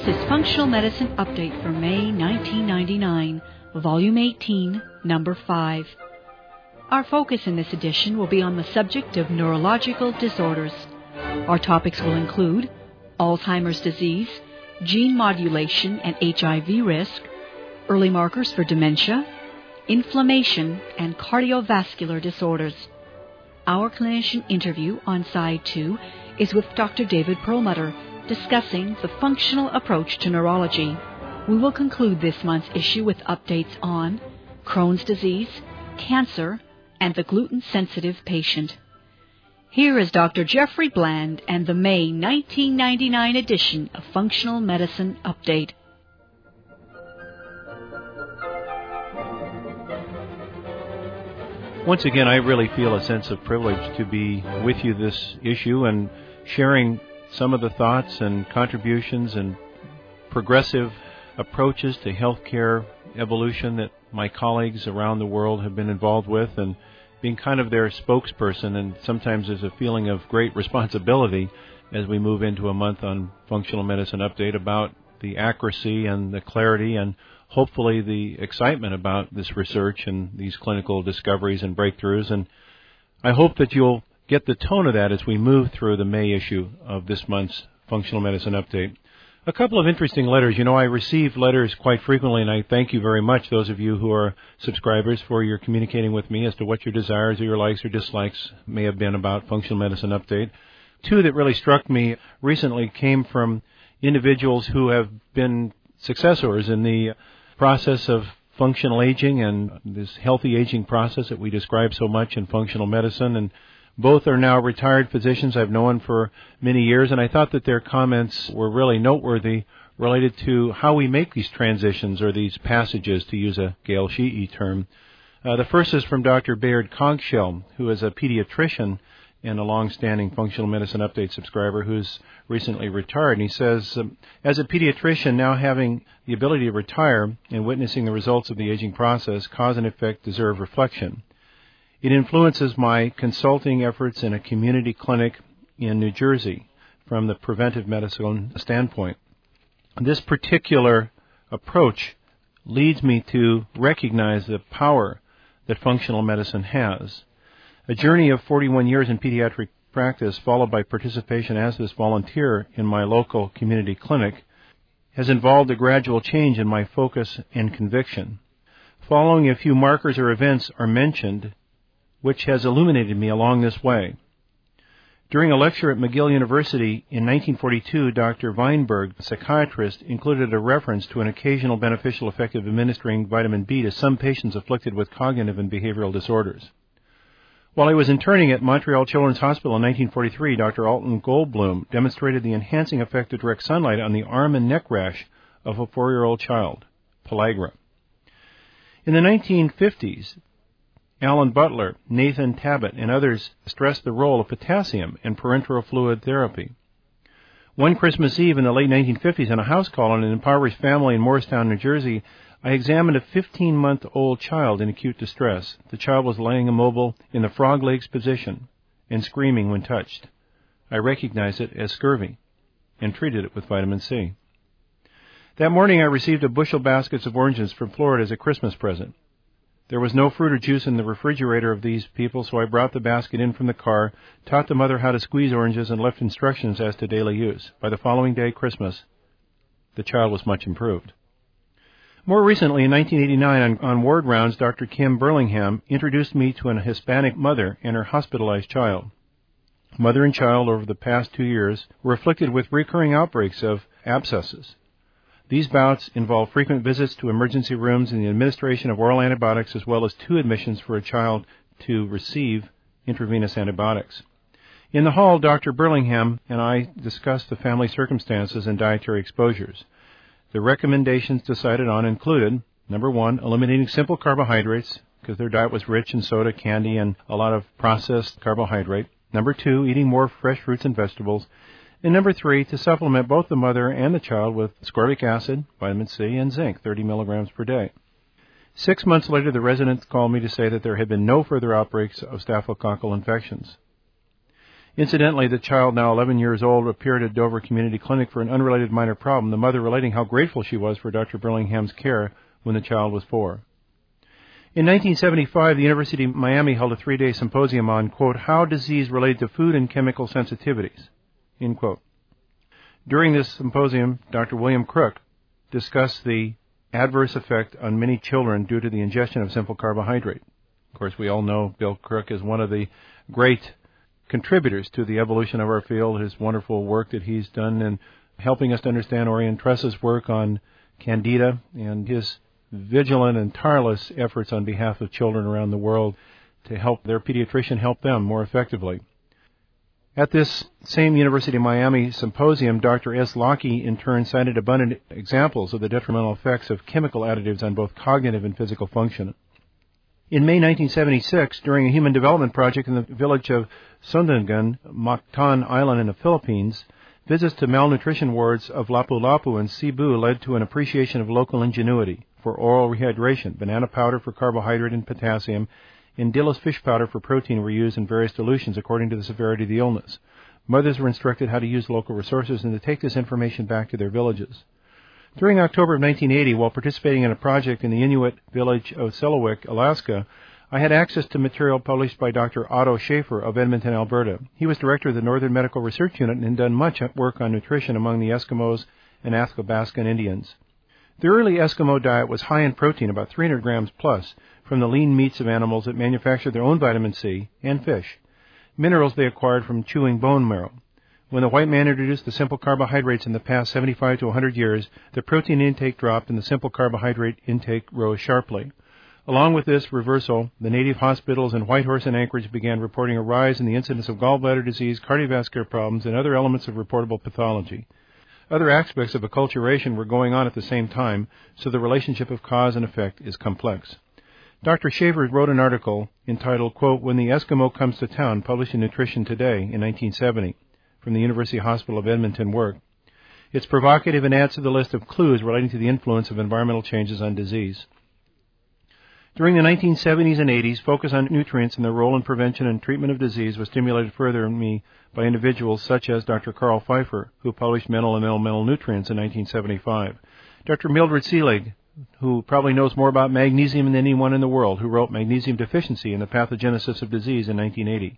is Functional Medicine Update for May 1999, Volume 18, Number 5. Our focus in this edition will be on the subject of neurological disorders. Our topics will include Alzheimer's disease, gene modulation and HIV risk, early markers for dementia, inflammation, and cardiovascular disorders. Our clinician interview on Side 2 is with Dr. David Perlmutter, discussing the functional approach to neurology. We will conclude this month's issue with updates on Crohn's disease, cancer, and the gluten-sensitive patient. Here is Dr. Jeffrey Bland and the May 1999 edition of Functional Medicine Update. Once again, I really feel a sense of privilege to be with you this issue and sharing some of the thoughts and contributions and progressive approaches to healthcare evolution that my colleagues around the world have been involved with, and being kind of their spokesperson. And sometimes there's a feeling of great responsibility as we move into a month on Functional Medicine Update about the accuracy and the clarity and hopefully the excitement about this research and these clinical discoveries and breakthroughs. And I hope that you'll get the tone of that as we move through the May issue of this month's Functional Medicine Update. A couple of interesting letters. You know, I receive letters quite frequently, and I thank you very much, those of you who are subscribers, for your communicating with me as to what your desires or your likes or dislikes may have been about Functional Medicine Update. Two that really struck me recently came from individuals who have been successors in the process of functional aging and this healthy aging process that we describe so much in functional medicine. And both are now retired physicians I've known for many years, and I thought that their comments were really noteworthy related to how we make these transitions or these passages, to use a Gail Sheehy term. The first is from Dr. Bayard Conkshell, who is a pediatrician and a long-standing Functional Medicine Update subscriber who's recently retired. And he says, as a pediatrician now having the ability to retire and witnessing the results of the aging process, cause and effect deserve reflection. It influences my consulting efforts in a community clinic in New Jersey from the preventive medicine standpoint. This particular approach leads me to recognize the power that functional medicine has. A journey of 41 years in pediatric practice, followed by participation as this volunteer in my local community clinic, has involved a gradual change in my focus and conviction. Following a few markers or events are mentioned, which has illuminated me along this way. During a lecture at McGill University in 1942, Dr. Weinberg, a psychiatrist, included a reference to an occasional beneficial effect of administering vitamin B to some patients afflicted with cognitive and behavioral disorders. While he was interning at Montreal Children's Hospital in 1943, Dr. Alton Goldblum demonstrated the enhancing effect of direct sunlight on the arm and neck rash of a 4-year-old child, pellagra. In the 1950s, Alan Butler, Nathan Tabbitt, and others stressed the role of potassium in parenteral fluid therapy. One Christmas Eve in the late 1950s, in a house call on an impoverished family in Morristown, New Jersey, I examined a 15-month-old child in acute distress. The child was laying immobile in the frog legs position and screaming when touched. I recognized it as scurvy and treated it with vitamin C. That morning I received a bushel baskets of oranges from Florida as a Christmas present. There was no fruit or juice in the refrigerator of these people, so I brought the basket in from the car, taught the mother how to squeeze oranges, and left instructions as to daily use. By the following day, Christmas, the child was much improved. More recently, in 1989, on ward rounds, Dr. Kim Burlingham introduced me to an Hispanic mother and her hospitalized child. Mother and child, over the past 2 years, were afflicted with recurring outbreaks of abscesses. These bouts involve frequent visits to emergency rooms and the administration of oral antibiotics, as well as 2 admissions for a child to receive intravenous antibiotics. In the hall, Dr. Burlingham and I discussed the family circumstances and dietary exposures. The recommendations decided on included, number 1, eliminating simple carbohydrates, because their diet was rich in soda, candy, and a lot of processed carbohydrate. Number 2, eating more fresh fruits and vegetables. And number 3, to supplement both the mother and the child with ascorbic acid, vitamin C, and zinc, 30 milligrams per day. 6 months later, the residents called me to say that there had been no further outbreaks of staphylococcal infections. Incidentally, the child, now 11 years old, appeared at Dover Community Clinic for an unrelated minor problem, the mother relating how grateful she was for Dr. Burlingham's care when the child was 4. In 1975, the University of Miami held a 3-day symposium on, quote, how disease related to food and chemical sensitivities, end quote. During this symposium, Dr. William Crook discussed the adverse effect on many children due to the ingestion of simple carbohydrate. Of course, we all know Bill Crook is one of the great contributors to the evolution of our field, his wonderful work that he's done in helping us to understand Orion Tress's work on Candida and his vigilant and tireless efforts on behalf of children around the world to help their pediatrician help them more effectively. At this same University of Miami symposium, Dr. S. Lockey in turn cited abundant examples of the detrimental effects of chemical additives on both cognitive and physical function. In May 1976, during a human development project in the village of Sundagan, Mactan Island in the Philippines, visits to malnutrition wards of Lapu-Lapu and Cebu led to an appreciation of local ingenuity for oral rehydration. Banana powder for carbohydrate and potassium, and Dillis fish powder for protein were used in various dilutions according to the severity of the illness. Mothers were instructed how to use local resources and to take this information back to their villages. During October of 1980, while participating in a project in the Inuit village of Selawik, Alaska, I had access to material published by Dr. Otto Schaefer of Edmonton, Alberta. He was director of the Northern Medical Research Unit and had done much work on nutrition among the Eskimos and Athabascan Indians. The early Eskimo diet was high in protein, about 300 grams plus, from the lean meats of animals that manufactured their own vitamin C, and fish, minerals they acquired from chewing bone marrow. When the white man introduced the simple carbohydrates in the past 75 to 100 years, the protein intake dropped and the simple carbohydrate intake rose sharply. Along with this reversal, the native hospitals in Whitehorse and Anchorage began reporting a rise in the incidence of gallbladder disease, cardiovascular problems, and other elements of reportable pathology. Other aspects of acculturation were going on at the same time, so the relationship of cause and effect is complex. Dr. Schaefer wrote an article entitled, quote, When the Eskimo Comes to Town, published in Nutrition Today in 1970 from the University Hospital of Edmonton work. It's provocative and adds to the list of clues relating to the influence of environmental changes on disease. During the 1970s and 80s, focus on nutrients and their role in prevention and treatment of disease was stimulated further in me by individuals such as Dr. Carl Pfeiffer, who published Mental and Elemental Nutrients in 1975, Dr. Mildred Seelig, who probably knows more about magnesium than anyone in the world, who wrote Magnesium Deficiency and the Pathogenesis of Disease in 1980,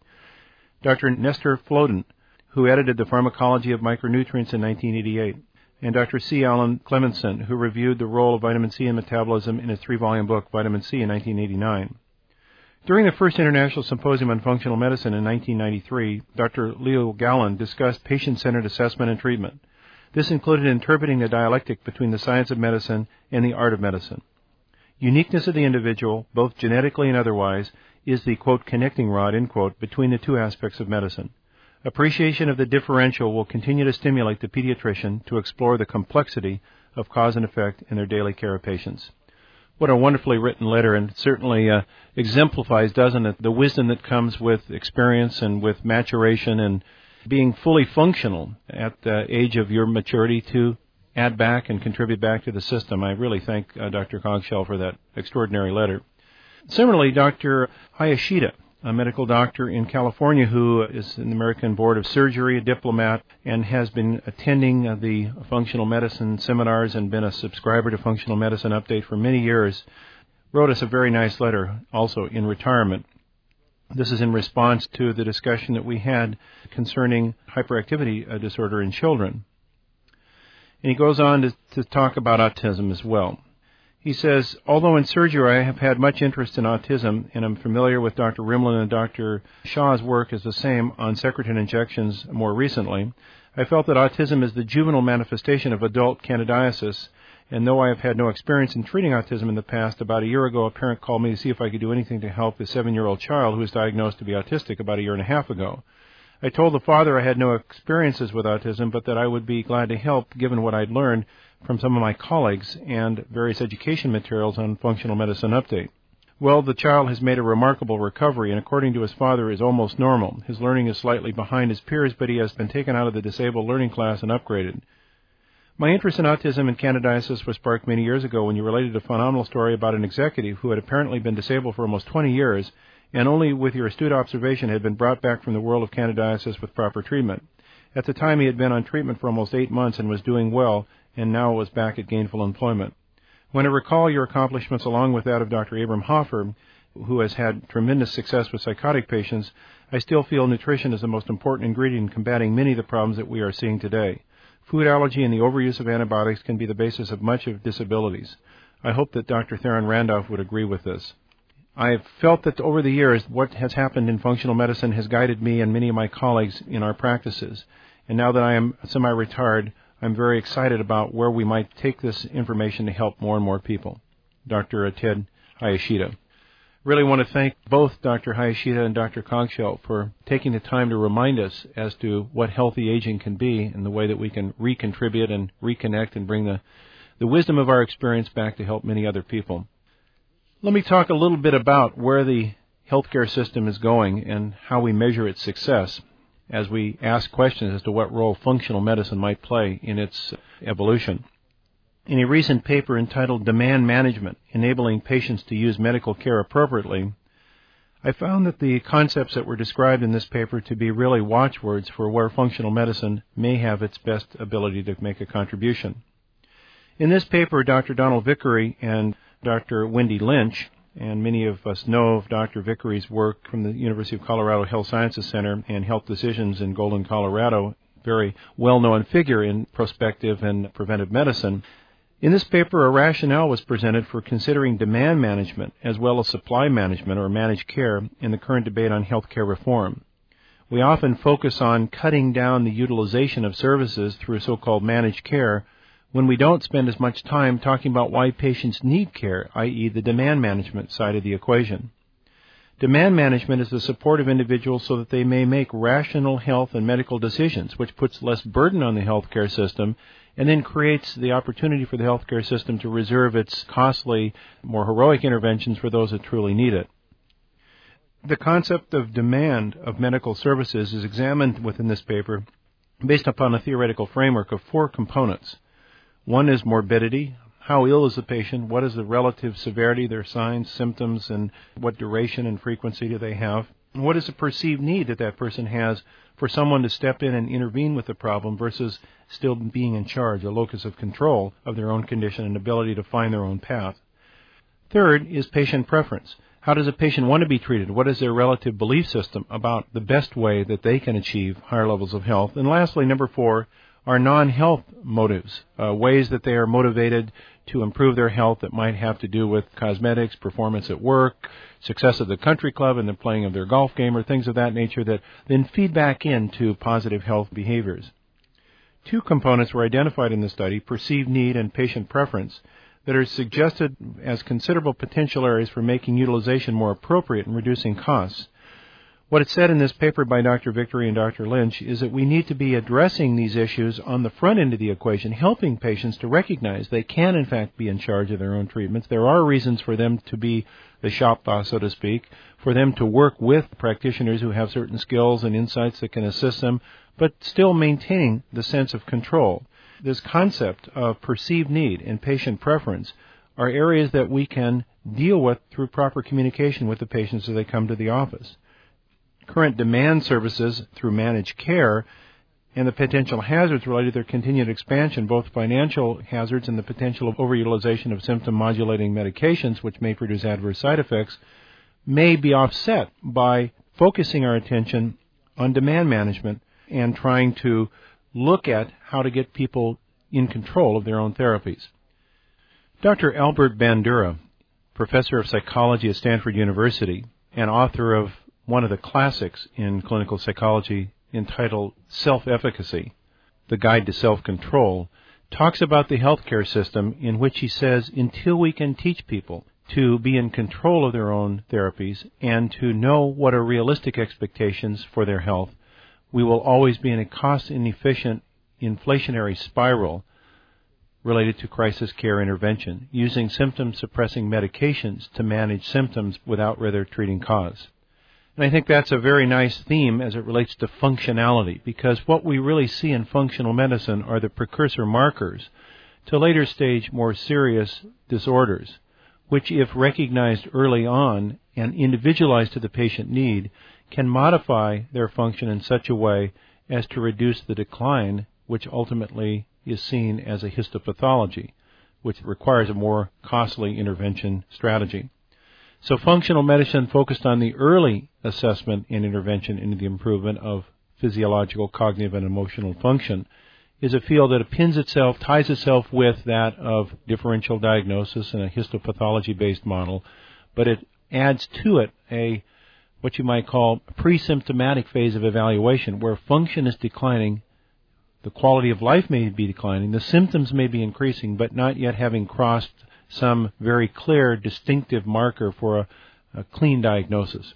Dr. Nestor Floden, who edited The Pharmacology of Micronutrients in 1988, and Dr. C. Alan Clemenson, who reviewed the role of vitamin C in metabolism in his 3-volume book, Vitamin C, in 1989. During the first International Symposium on Functional Medicine in 1993, Dr. Leo Gallen discussed patient-centered assessment and treatment. This included interpreting the dialectic between the science of medicine and the art of medicine. Uniqueness of the individual, both genetically and otherwise, is the, quote, connecting rod, end quote, between the two aspects of medicine. Appreciation of the differential will continue to stimulate the pediatrician to explore the complexity of cause and effect in their daily care of patients. What a wonderfully written letter, and certainly exemplifies, doesn't it, the wisdom that comes with experience and with maturation and being fully functional at the age of your maturity to add back and contribute back to the system. I really thank Dr. Cogshell for that extraordinary letter. Similarly, Dr. Hayashida, a medical doctor in California who is in the American Board of Surgery, a diplomat, and has been attending the functional medicine seminars and been a subscriber to Functional Medicine Update for many years, wrote us a very nice letter also in retirement. This is in response to the discussion that we had concerning hyperactivity disorder in children. And he goes on to talk about autism as well. He says, although in surgery I have had much interest in autism, and I'm familiar with Dr. Rimland and Dr. Shaw's work is the same on secretin injections more recently, I felt that autism is the juvenile manifestation of adult candidiasis, and though I have had no experience in treating autism in the past, about a year ago a parent called me to see if I could do anything to help his 7-year-old child who was diagnosed to be autistic about a year and a half ago. I told the father I had no experiences with autism, but that I would be glad to help given what I'd learned from some of my colleagues and various education materials on Functional Medicine Update. Well, the child has made a remarkable recovery and according to his father is almost normal. His learning is slightly behind his peers, but he has been taken out of the disabled learning class and upgraded. My interest in autism and candidiasis was sparked many years ago when you related a phenomenal story about an executive who had apparently been disabled for almost 20 years and only with your astute observation had been brought back from the world of candidiasis with proper treatment. At the time, he had been on treatment for almost 8 months and was doing well, and now was back at gainful employment. When I recall your accomplishments along with that of Dr. Abram Hoffer, who has had tremendous success with psychotic patients, I still feel nutrition is the most important ingredient in combating many of the problems that we are seeing today. Food allergy and the overuse of antibiotics can be the basis of much of disabilities. I hope that Dr. Theron Randolph would agree with this. I've felt that over the years, what has happened in functional medicine has guided me and many of my colleagues in our practices. And now that I am semi-retired, I'm very excited about where we might take this information to help more and more people. Dr. Ted Hayashida. Really want to thank both Dr. Hayashida and Dr. Cogswell for taking the time to remind us as to what healthy aging can be and the way that we can recontribute and reconnect and bring the wisdom of our experience back to help many other people. Let me talk a little bit about where the healthcare system is going and how we measure its success as we ask questions as to what role functional medicine might play in its evolution. In a recent paper entitled Demand Management, Enabling Patients to Use Medical Care Appropriately, I found that the concepts that were described in this paper to be really watchwords for where functional medicine may have its best ability to make a contribution. In this paper, Dr. Donald Vickery and Dr. Wendy Lynch, and many of us know of Dr. Vickery's work from the University of Colorado Health Sciences Center and Health Decisions in Golden, Colorado, very well-known figure in prospective and preventive medicine. In this paper, a rationale was presented for considering demand management as well as supply management or managed care in the current debate on healthcare reform. We often focus on cutting down the utilization of services through so-called managed care when we don't spend as much time talking about why patients need care, i.e. the demand management side of the equation. Demand management is the support of individuals so that they may make rational health and medical decisions, which puts less burden on the healthcare system and then creates the opportunity for the healthcare system to reserve its costly, more heroic interventions for those that truly need it. The concept of demand of medical services is examined within this paper based upon a theoretical framework of 4 components. One is morbidity. How ill is the patient? What is the relative severity, their signs, symptoms, and what duration and frequency do they have? And what is the perceived need that that person has for someone to step in and intervene with the problem versus still being in charge, a locus of control of their own condition and ability to find their own path? Third is patient preference. How does a patient want to be treated? What is their relative belief system about the best way that they can achieve higher levels of health? And lastly, number 4, are non-health motives, ways that they are motivated to improve their health that might have to do with cosmetics, performance at work, success at the country club and the playing of their golf game or things of that nature that then feed back into positive health behaviors. 2 components were identified in the study, perceived need and patient preference, that are suggested as considerable potential areas for making utilization more appropriate and reducing costs. What is said in this paper by Dr. Vickery and Dr. Lynch is that we need to be addressing these issues on the front end of the equation, helping patients to recognize they can, in fact, be in charge of their own treatments. There are reasons for them to be the shop boss, so to speak, for them to work with practitioners who have certain skills and insights that can assist them, but still maintaining the sense of control. This concept of perceived need and patient preference are areas that we can deal with through proper communication with the patients as they come to the office. Current demand services through managed care and the potential hazards related to their continued expansion, both financial hazards and the potential of overutilization of symptom-modulating medications, which may produce adverse side effects, may be offset by focusing our attention on demand management and trying to look at how to get people in control of their own therapies. Dr. Albert Bandura, professor of psychology at Stanford University and author of one of the classics in clinical psychology entitled Self-Efficacy, The Guide to Self-Control, talks about the healthcare system in which he says until we can teach people to be in control of their own therapies and to know what are realistic expectations for their health, we will always be in a cost-inefficient inflationary spiral related to crisis care intervention, using symptom-suppressing medications to manage symptoms without rather treating cause. And I think that's a very nice theme as it relates to functionality, because what we really see in functional medicine are the precursor markers to later stage, more serious disorders. which, if recognized early on and individualized to the patient need, can modify their function in such a way as to reduce the decline, which ultimately is seen as a histopathology, which requires a more costly intervention strategy. So functional medicine focused on the early assessment and intervention into the improvement of physiological, cognitive, and emotional function is a field that ties itself with that of differential diagnosis and a histopathology-based model, but it adds to it what you might call a pre-symptomatic phase of evaluation where function is declining, the quality of life may be declining, the symptoms may be increasing, but not yet having crossed some very clear, distinctive marker for a clean diagnosis.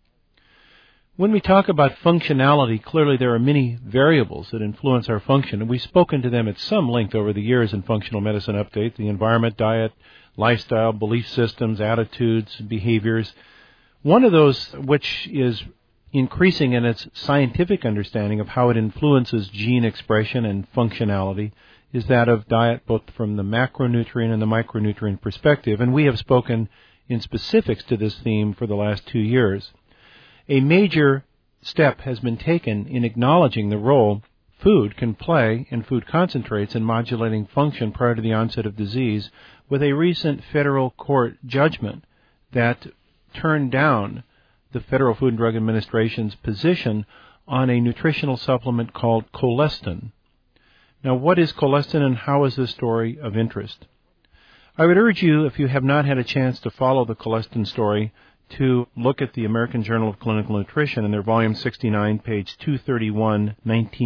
When we talk about functionality, clearly there are many variables that influence our function, and we've spoken to them at some length over the years in Functional Medicine Update: the environment, diet, lifestyle, belief systems, attitudes, behaviors. One of those which is increasing in its scientific understanding of how it influences gene expression and functionality is that of diet, both from the macronutrient and the micronutrient perspective, and we have spoken in specifics to this theme for the last 2 years. A major step has been taken in acknowledging the role food can play and food concentrates in modulating function prior to the onset of disease, with a recent federal court judgment that turned down the Federal Food and Drug Administration's position on a nutritional supplement called Colestin. Now, what is Colestin and how is this story of interest? I would urge you, if you have not had a chance to follow the Colestin story, to look at the American Journal of Clinical Nutrition in their volume 69, page 231,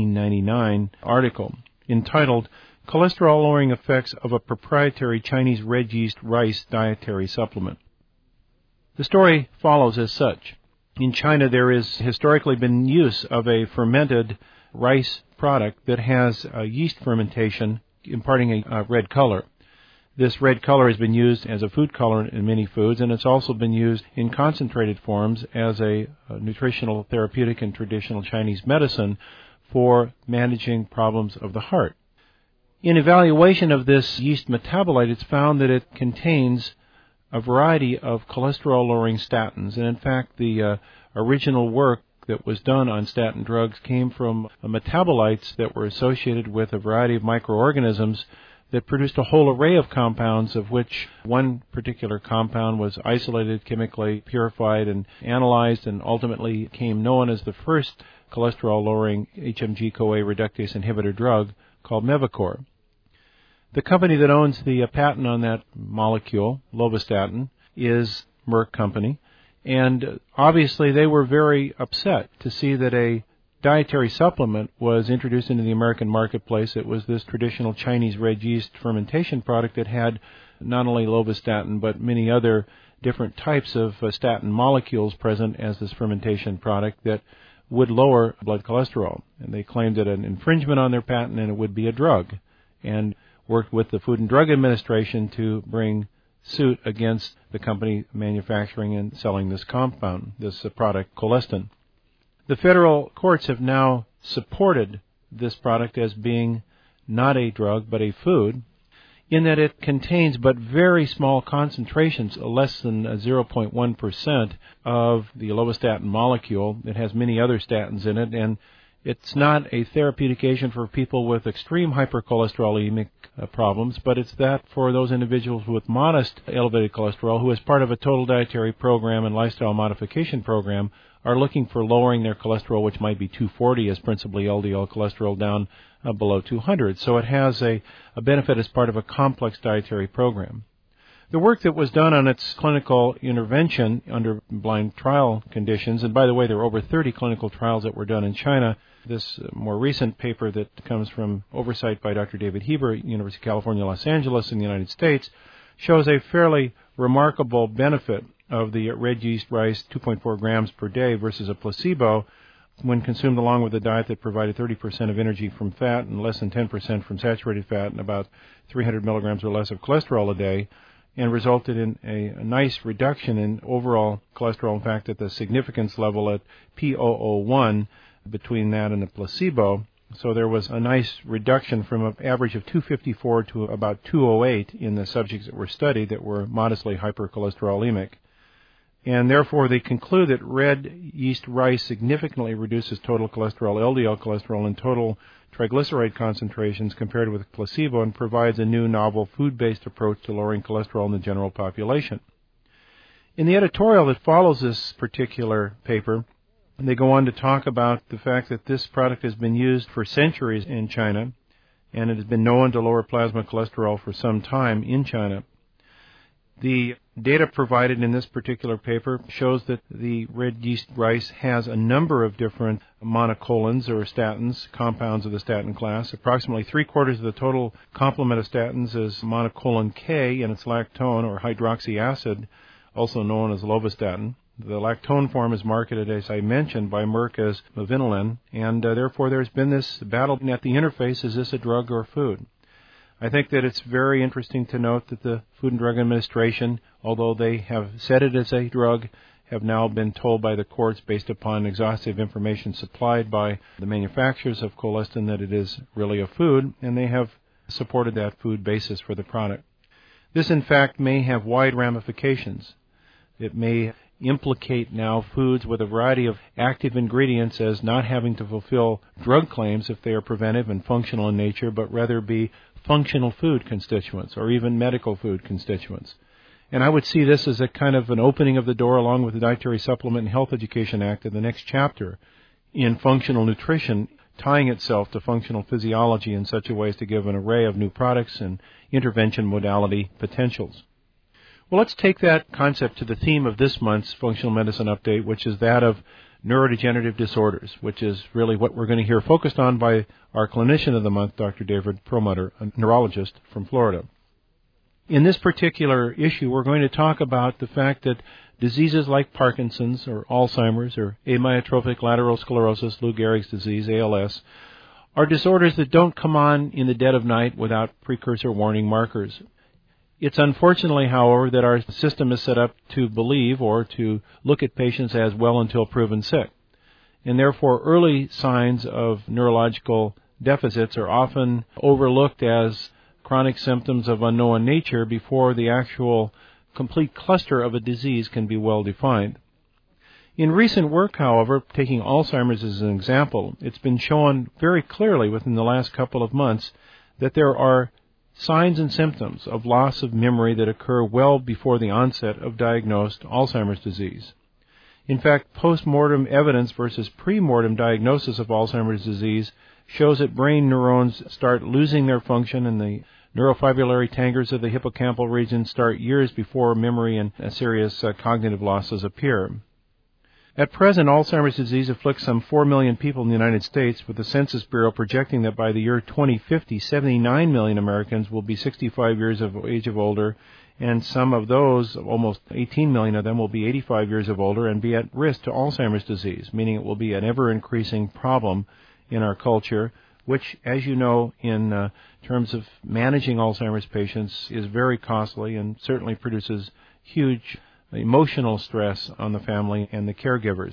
1999 article entitled Cholesterol-Lowering Effects of a Proprietary Chinese Red Yeast Rice Dietary Supplement. The story follows as such. In China, there has historically been use of a fermented rice product that has yeast fermentation imparting a red color. This red color has been used as a food colorant in many foods, and it's also been used in concentrated forms as a nutritional therapeutic in traditional Chinese medicine for managing problems of the heart. In evaluation of this yeast metabolite, it's found that it contains a variety of cholesterol-lowering statins, and in fact, the original work that was done on statin drugs came from metabolites that were associated with a variety of microorganisms that produced a whole array of compounds, of which one particular compound was isolated, chemically purified, and analyzed, and ultimately became known as the first cholesterol-lowering HMG-CoA reductase inhibitor drug called Mevacor. The company that owns the patent on that molecule, lovastatin, is Merck Company, and obviously they were very upset to see that a dietary supplement was introduced into the American marketplace. It was this traditional Chinese red yeast fermentation product that had not only lovastatin but many other different types of statin molecules present as this fermentation product that would lower blood cholesterol. And they claimed it an infringement on their patent and it would be a drug, and worked with the Food and Drug Administration to bring suit against the company manufacturing and selling this compound, this product, Colestin. The federal courts have now supported this product as being not a drug but a food, in that it contains but very small concentrations, less than 0.1% of the lovastatin molecule. It has many other statins in it, and it's not a therapeutic agent for people with extreme hypercholesterolemic problems, but it's that for those individuals with modest elevated cholesterol who, as part of a total dietary program and lifestyle modification program, are looking for lowering their cholesterol, which might be 240 as principally LDL cholesterol, down below 200. So it has a benefit as part of a complex dietary program. The work that was done on its clinical intervention under blind trial conditions, and by the way, there were over 30 clinical trials that were done in China. This more recent paper that comes from oversight by Dr. David Heber at University of California, Los Angeles in the United States, shows a fairly remarkable benefit of the red yeast rice, 2.4 grams per day versus a placebo, when consumed along with a diet that provided 30% of energy from fat and less than 10% from saturated fat and about 300 milligrams or less of cholesterol a day, and resulted in a nice reduction in overall cholesterol. In fact, at the significance level at P001, between that and the placebo, So there was a nice reduction from an average of 254 to about 208 in the subjects that were studied that were modestly hypercholesterolemic. And therefore, they conclude that red yeast rice significantly reduces total cholesterol, LDL cholesterol, and total triglyceride concentrations compared with placebo, and provides a new novel food-based approach to lowering cholesterol in the general population. In the editorial that follows this particular paper, they go on to talk about the fact that this product has been used for centuries in China, and it has been known to lower plasma cholesterol for some time in China. The data provided in this particular paper shows that the red yeast rice has a number of different monocolins or statins, compounds of the statin class. Approximately 3/4 of the total complement of statins is monocolin K, and its lactone or hydroxy acid, also known as lovastatin. The lactone form is marketed, as I mentioned, by Merck as Movinolin, and therefore there's been this battle at the interface, is this a drug or food? I think that it's very interesting to note that the Food and Drug Administration, although they have said it as a drug, have now been told by the courts, based upon exhaustive information supplied by the manufacturers of colistin, that it is really a food, and they have supported that food basis for the product. This, in fact, may have wide ramifications. It may implicate now foods with a variety of active ingredients as not having to fulfill drug claims if they are preventive and functional in nature, but rather be functional food constituents or even medical food constituents. And I would see this as a kind of an opening of the door, along with the Dietary Supplement and Health Education Act in the next chapter, in functional nutrition, tying itself to functional physiology in such a way as to give an array of new products and intervention modality potentials. Well, let's take that concept to the theme of this month's Functional Medicine Update, which is that of neurodegenerative disorders, which is really what we're going to hear focused on by our clinician of the month, Dr. David Perlmutter, a neurologist from Florida. In this particular issue, we're going to talk about the fact that diseases like Parkinson's or Alzheimer's or amyotrophic lateral sclerosis, Lou Gehrig's disease, ALS, are disorders that don't come on in the dead of night without precursor warning markers. It's unfortunately, however, that our system is set up to believe or to look at patients as well until proven sick. And therefore, early signs of neurological deficits are often overlooked as chronic symptoms of unknown nature before the actual complete cluster of a disease can be well defined. In recent work, however, taking Alzheimer's as an example, it's been shown very clearly within the last couple of months that there are signs and symptoms of loss of memory that occur well before the onset of diagnosed Alzheimer's disease. In fact, post-mortem evidence versus pre-mortem diagnosis of Alzheimer's disease shows that brain neurons start losing their function, and the neurofibrillary tangers of the hippocampal region start years before memory and serious cognitive losses appear. At present, Alzheimer's disease afflicts some 4 million people in the United States, with the Census Bureau projecting that by the year 2050, 79 million Americans will be 65 years of age or older, and some of those, almost 18 million of them, will be 85 years of older and be at risk to Alzheimer's disease, meaning it will be an ever-increasing problem in our culture, which, as you know, in terms of managing Alzheimer's patients, is very costly and certainly produces huge emotional stress on the family and the caregivers.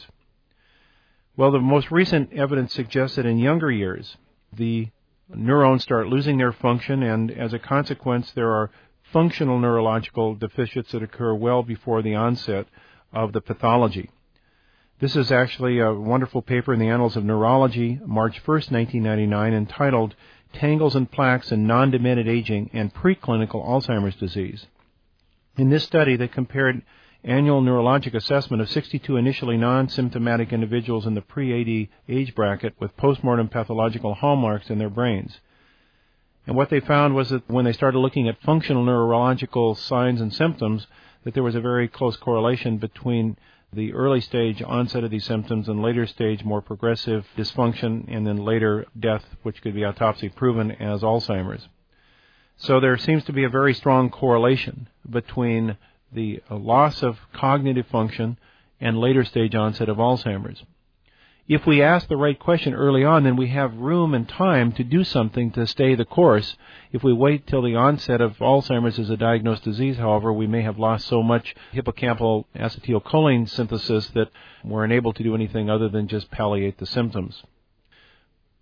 Well, the most recent evidence suggests that in younger years, the neurons start losing their function, and as a consequence, there are functional neurological deficits that occur well before the onset of the pathology. This is actually a wonderful paper in the Annals of Neurology, March 1st, 1999, entitled Tangles and Plaques in Non-Demented Aging and Preclinical Alzheimer's Disease. In this study, they compared annual neurologic assessment of 62 initially non-symptomatic individuals in the pre-80 age bracket with postmortem pathological hallmarks in their brains. And what they found was that when they started looking at functional neurological signs and symptoms, that there was a very close correlation between the early stage onset of these symptoms and later stage more progressive dysfunction, and then later death, which could be autopsy proven as Alzheimer's. So there seems to be a very strong correlation between the loss of cognitive function and later stage onset of Alzheimer's. If we ask the right question early on, then we have room and time to do something to stay the course. If we wait till the onset of Alzheimer's as a diagnosed disease, however, we may have lost so much hippocampal acetylcholine synthesis that we're unable to do anything other than just palliate the symptoms.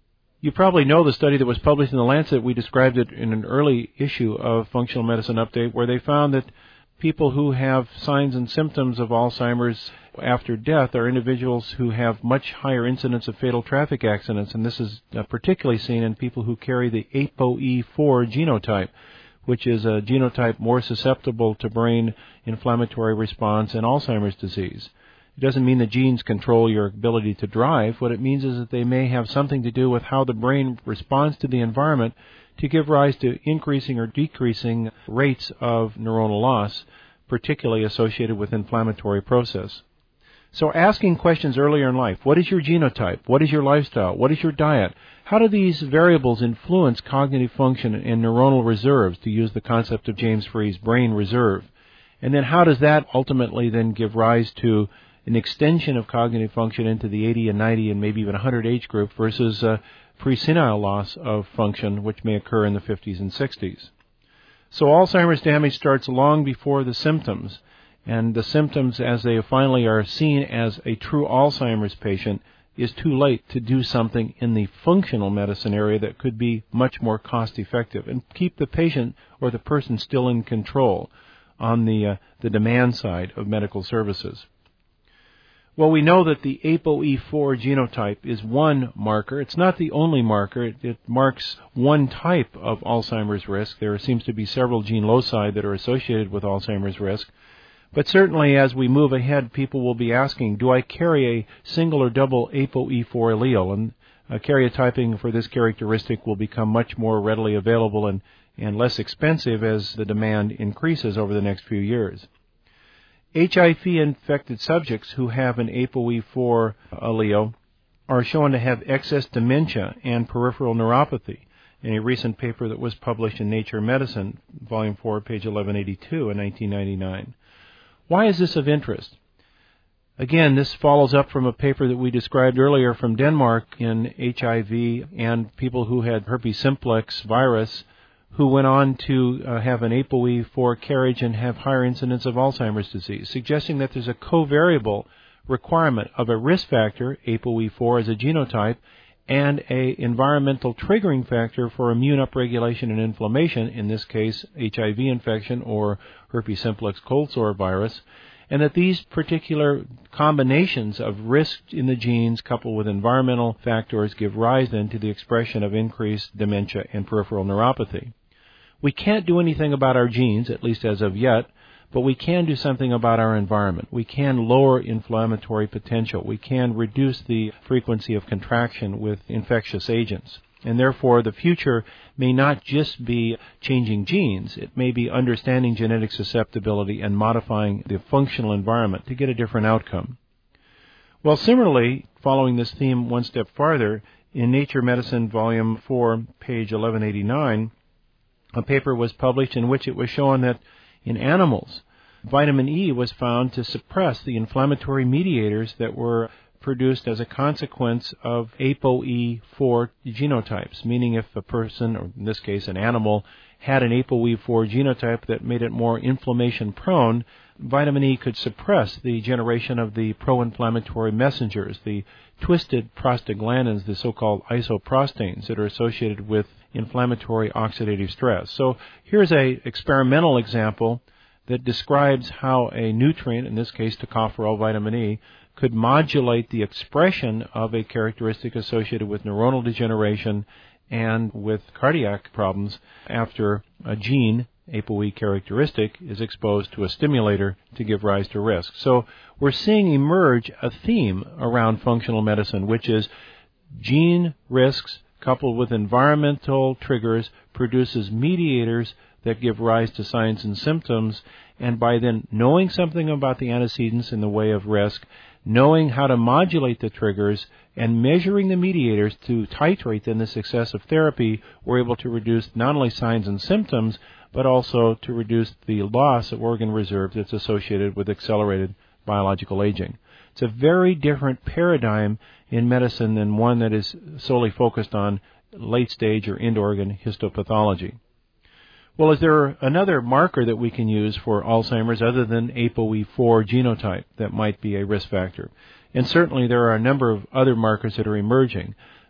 You probably know the study that was published in The Lancet. We described it in an early issue of Functional Medicine Update, where they found that people who have signs and symptoms of Alzheimer's after death are individuals who have much higher incidence of fatal traffic accidents, and this is particularly seen in people who carry the ApoE4 genotype, which is a genotype more susceptible to brain inflammatory response and Alzheimer's disease. It doesn't mean the genes control your ability to drive. What it means is that they may have something to do with how the brain responds to the environment to give rise to increasing or decreasing rates of neuronal loss, particularly associated with inflammatory process. So asking questions earlier in life, what is your genotype? What is your lifestyle? What is your diet? How do these variables influence cognitive function and neuronal reserves, to use the concept of James Free's brain reserve? And then how does that ultimately then give rise to an extension of cognitive function into the 80 and 90 and maybe even 100 age group versus presenile loss of function, which may occur in the 50s and 60s. So Alzheimer's damage starts long before the symptoms, and the symptoms, as they finally are seen as a true Alzheimer's patient, is too late to do something in the functional medicine area that could be much more cost effective and keep the patient or the person still in control on the demand side of medical services. Well, we know that the ApoE4 genotype is one marker. It's not the only marker. It marks one type of Alzheimer's risk. There seems to be several gene loci that are associated with Alzheimer's risk. But certainly as we move ahead, people will be asking, do I carry a single or double ApoE4 allele? And karyotyping for this characteristic will become much more readily available and less expensive as the demand increases over the next few years. HIV-infected subjects who have an ApoE4 allele are shown to have excess dementia and peripheral neuropathy in a recent paper that was published in Nature Medicine, Volume 4, page 1182 in 1999. Why is this of interest? Again, this follows up from a paper that we described earlier from Denmark in HIV and people who had herpes simplex virus who went on to have an ApoE4 carriage and have higher incidence of Alzheimer's disease, suggesting that there's a covariable requirement of a risk factor, ApoE4 as a genotype, and a environmental triggering factor for immune upregulation and inflammation, in this case HIV infection or herpes simplex cold sore virus, and that these particular combinations of risk in the genes coupled with environmental factors give rise then to the expression of increased dementia and peripheral neuropathy. We can't do anything about our genes, at least as of yet, but we can do something about our environment. We can lower inflammatory potential. We can reduce the frequency of contraction with infectious agents. And therefore, the future may not just be changing genes. It may be understanding genetic susceptibility and modifying the functional environment to get a different outcome. Well, similarly, following this theme one step farther, in Nature Medicine, Volume 4, page 1189, a paper was published in which it was shown that in animals, vitamin E was found to suppress the inflammatory mediators that were produced as a consequence of ApoE4 genotypes, meaning if a person, or in this case an animal, had an ApoE4 genotype that made it more inflammation prone, vitamin E could suppress the generation of the pro-inflammatory messengers, the twisted prostaglandins, the so-called isoprostanes that are associated with inflammatory oxidative stress. So here's an experimental example that describes how a nutrient, in this case tocopherol vitamin E, could modulate the expression of a characteristic associated with neuronal degeneration and with cardiac problems after a gene, ApoE characteristic, is exposed to a stimulator to give rise to risk. So we're seeing emerge a theme around functional medicine, which is gene risks coupled with environmental triggers produces mediators that give rise to signs and symptoms, and by then knowing something about the antecedents in the way of risk, knowing how to modulate the triggers, and measuring the mediators to titrate then the success of therapy, we're able to reduce not only signs and symptoms, but also to reduce the loss of organ reserve that's associated with accelerated biological aging. It's a very different paradigm in medicine than one that is solely focused on late-stage or end-organ histopathology. Well, is there another marker that we can use for Alzheimer's other than ApoE4 genotype that might be a risk factor? And certainly there are a number of other markers that are emerging.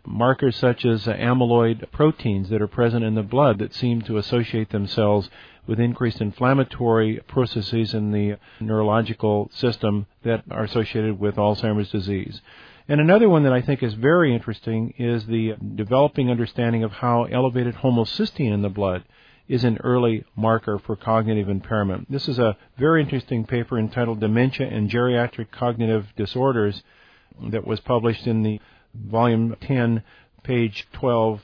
markers such as amyloid proteins that are present in the blood that seem to associate themselves with increased inflammatory processes in the neurological system that are associated with Alzheimer's disease. And another one that I think is very interesting is the developing understanding of how elevated homocysteine in the blood is an early marker for cognitive impairment. This is a very interesting paper entitled Dementia and Geriatric Cognitive Disorders that was published in the volume 10, page 12,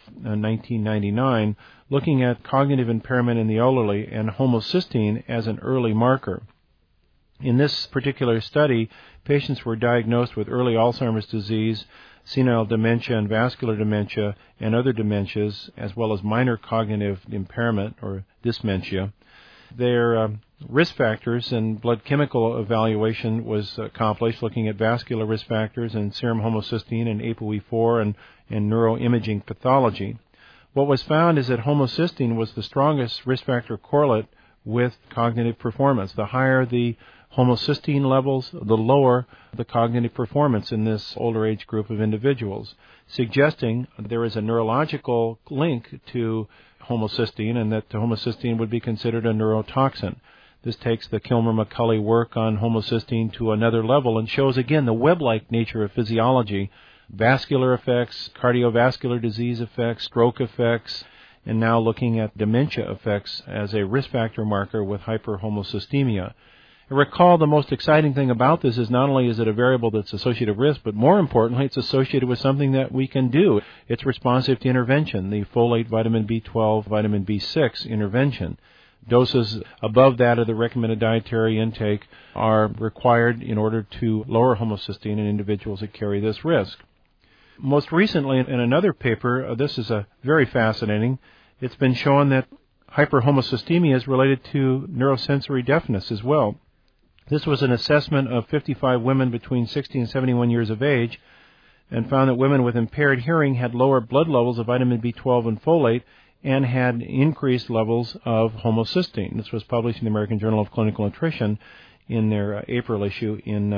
1999, looking at cognitive impairment in the elderly and homocysteine as an early marker. In this particular study, patients were diagnosed with early Alzheimer's disease, senile dementia and vascular dementia, and other dementias, as well as minor cognitive impairment or dysmentia. Their risk factors and blood chemical evaluation was accomplished, looking at vascular risk factors and serum homocysteine and ApoE4 and neuroimaging pathology. What was found is that homocysteine was the strongest risk factor correlate with cognitive performance. The higher the homocysteine levels, the lower the cognitive performance in this older age group of individuals, suggesting there is a neurological link to homocysteine and that homocysteine would be considered a neurotoxin. This takes the Kilmer-McCulley work on homocysteine to another level and shows again the web-like nature of physiology, vascular effects, cardiovascular disease effects, stroke effects, and now looking at dementia effects as a risk factor marker with hyperhomocysteemia. Recall the most exciting thing about this is not only is it a variable that's associated with risk, but more importantly, it's associated with something that we can do. It's responsive to intervention, the folate, vitamin B12, vitamin B6 intervention. Doses above that of the recommended dietary intake are required in order to lower homocysteine in individuals that carry this risk. Most recently, in another paper, this is very fascinating, it's been shown that hyperhomocysteemia is related to neurosensory deafness as well. This was an assessment of 55 women between 60 and 71 years of age and found that women with impaired hearing had lower blood levels of vitamin B12 and folate and had increased levels of homocysteine. This was published in the American Journal of Clinical Nutrition in their April issue in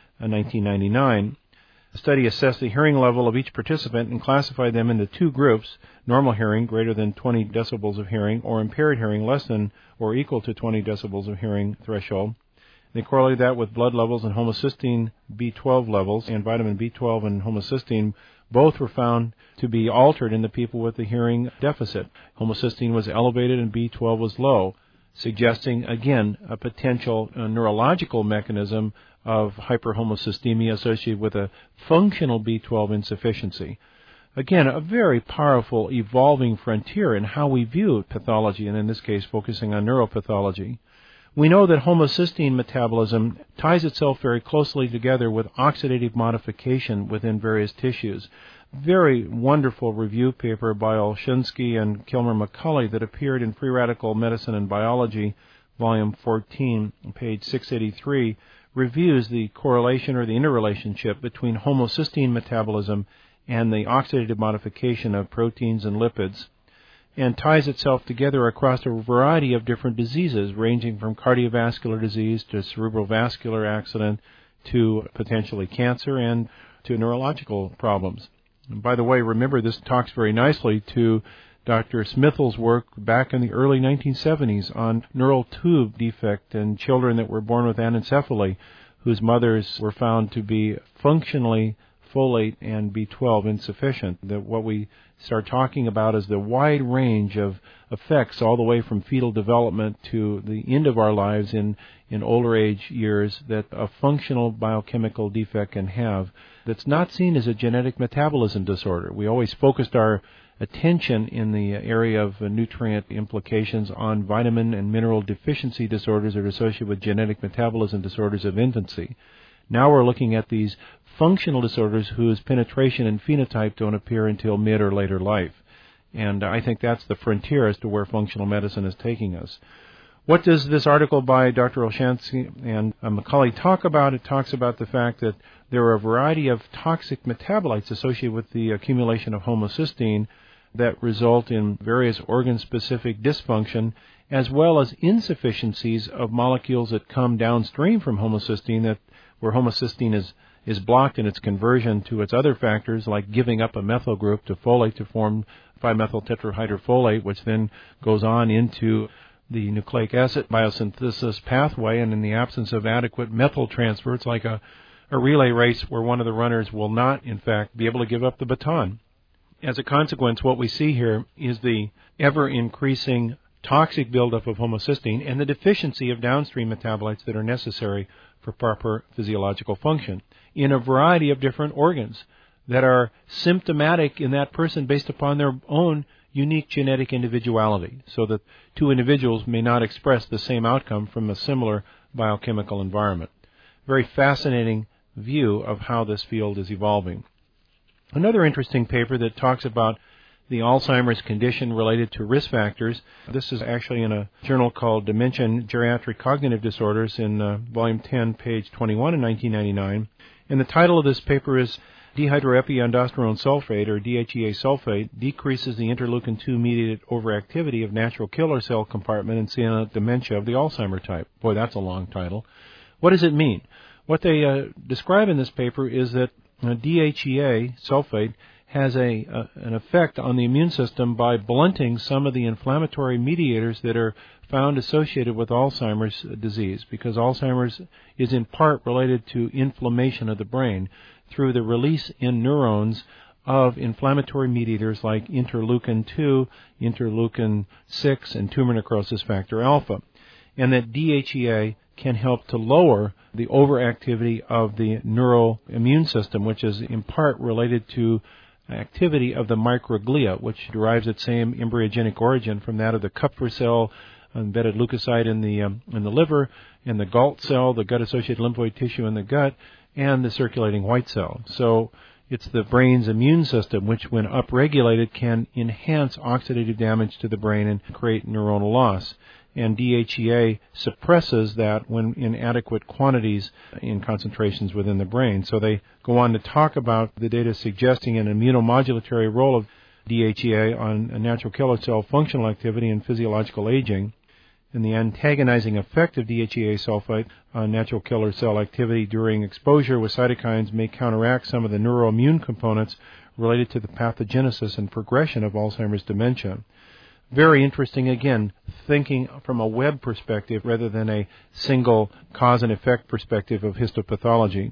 1999. The study assessed the hearing level of each participant and classified them into two groups, normal hearing, greater than 20 decibels of hearing, or impaired hearing, less than or equal to 20 decibels of hearing threshold. They correlated that with blood levels and homocysteine B12 levels, and vitamin B12 and homocysteine both were found to be altered in the people with the hearing deficit. Homocysteine was elevated and B12 was low, suggesting, again, a potential neurological mechanism of hyperhomocysteemia associated with a functional B12 insufficiency. Again, a very powerful evolving frontier in how we view pathology, and in this case focusing on neuropathology. We know that homocysteine metabolism ties itself very closely together with oxidative modification within various tissues. Very wonderful review paper by Olshinsky and Kilmer-McCulley that appeared in Free Radical Medicine and Biology, volume 14, page 683, reviews the correlation or the interrelationship between homocysteine metabolism and the oxidative modification of proteins and lipids, and ties itself together across a variety of different diseases, ranging from cardiovascular disease to cerebral vascular accident to potentially cancer and to neurological problems. And by the way, remember, this talks very nicely to Dr. Smithel's work back in the early 1970s on neural tube defect in children that were born with anencephaly, whose mothers were found to be functionally folate and B12 insufficient. That what we start talking about is the wide range of effects all the way from fetal development to the end of our lives in older age years that a functional biochemical defect can have that's not seen as a genetic metabolism disorder. We always focused our attention in the area of nutrient implications on vitamin and mineral deficiency disorders that are associated with genetic metabolism disorders of infancy. Now we're looking at these functional disorders whose penetration and phenotype don't appear until mid or later life. And I think that's the frontier as to where functional medicine is taking us. What does this article by Dr. Olshansky and McCulley talk about? It talks about the fact that there are a variety of toxic metabolites associated with the accumulation of homocysteine that result in various organ-specific dysfunction, as well as insufficiencies of molecules that come downstream from homocysteine, that where homocysteine is blocked in its conversion to its other factors, like giving up a methyl group to folate to form 5-methyl tetrahydrofolate, which then goes on into the nucleic acid biosynthesis pathway, and in the absence of adequate methyl transfer, it's like a relay race where one of the runners will not, in fact, be able to give up the baton. As a consequence, what we see here is the ever-increasing toxic buildup of homocysteine and the deficiency of downstream metabolites that are necessary for proper physiological function in a variety of different organs that are symptomatic in that person based upon their own unique genetic individuality, so that two individuals may not express the same outcome from a similar biochemical environment. Very fascinating view of how this field is evolving. Another interesting paper that talks about the Alzheimer's condition related to risk factors. This is actually in a journal called Dementia and Geriatric Cognitive Disorders in volume 10, page 21 in 1999. And the title of this paper is Dehydroepiandrosterone Sulfate, or DHEA sulfate, decreases the interleukin-2-mediated overactivity of natural killer cell compartment in CNS dementia of the Alzheimer type. Boy, that's a long title. What does it mean? What they describe in this paper is that DHEA sulfate has an effect on the immune system by blunting some of the inflammatory mediators that are found associated with Alzheimer's disease, because Alzheimer's is in part related to inflammation of the brain through the release in neurons of inflammatory mediators like interleukin-2, interleukin-6, and tumor necrosis factor alpha, and that DHEA can help to lower the overactivity of the neural immune system, which is in part related to activity of the microglia, which derives its same embryogenic origin from that of the Kupffer cell, embedded leukocyte in the liver, and the Galt cell, the gut-associated lymphoid tissue in the gut, and the circulating white cell. So it's the brain's immune system which, when upregulated, can enhance oxidative damage to the brain and create neuronal loss. And DHEA suppresses that when in adequate quantities in concentrations within the brain. So they go on to talk about the data suggesting an immunomodulatory role of DHEA on a natural killer cell functional activity and physiological aging, and the antagonizing effect of DHEA sulfate on natural killer cell activity during exposure with cytokines may counteract some of the neuroimmune components related to the pathogenesis and progression of Alzheimer's dementia. Very interesting, again, thinking from a web perspective rather than a single cause and effect perspective of histopathology.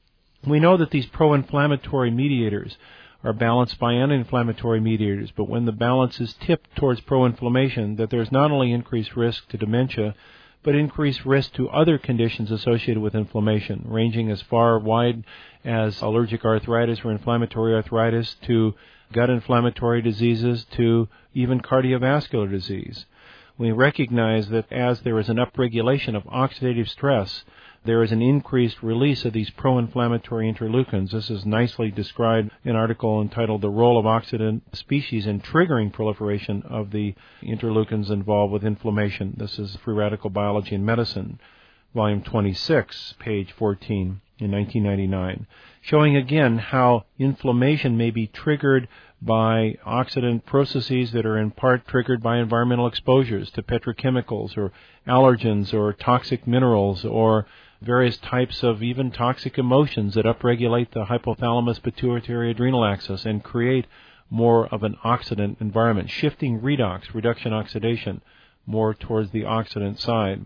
We know that these pro-inflammatory mediators are balanced by anti-inflammatory mediators, but when the balance is tipped towards pro-inflammation, that there's not only increased risk to dementia, but increased risk to other conditions associated with inflammation, ranging as far wide as allergic arthritis or inflammatory arthritis to gut inflammatory diseases to even cardiovascular disease. We recognize that as there is an upregulation of oxidative stress, there is an increased release of these pro-inflammatory interleukins. This is nicely described in an article entitled The Role of Oxidant Species in Triggering Proliferation of the Interleukins Involved with Inflammation. This is Free Radical Biology and Medicine, volume 26, page 14 in 1999, showing again how inflammation may be triggered by oxidant processes that are in part triggered by environmental exposures to petrochemicals or allergens or toxic minerals or various types of even toxic emotions that upregulate the hypothalamus pituitary adrenal axis and create more of an oxidant environment, shifting redox, reduction oxidation, more towards the oxidant side.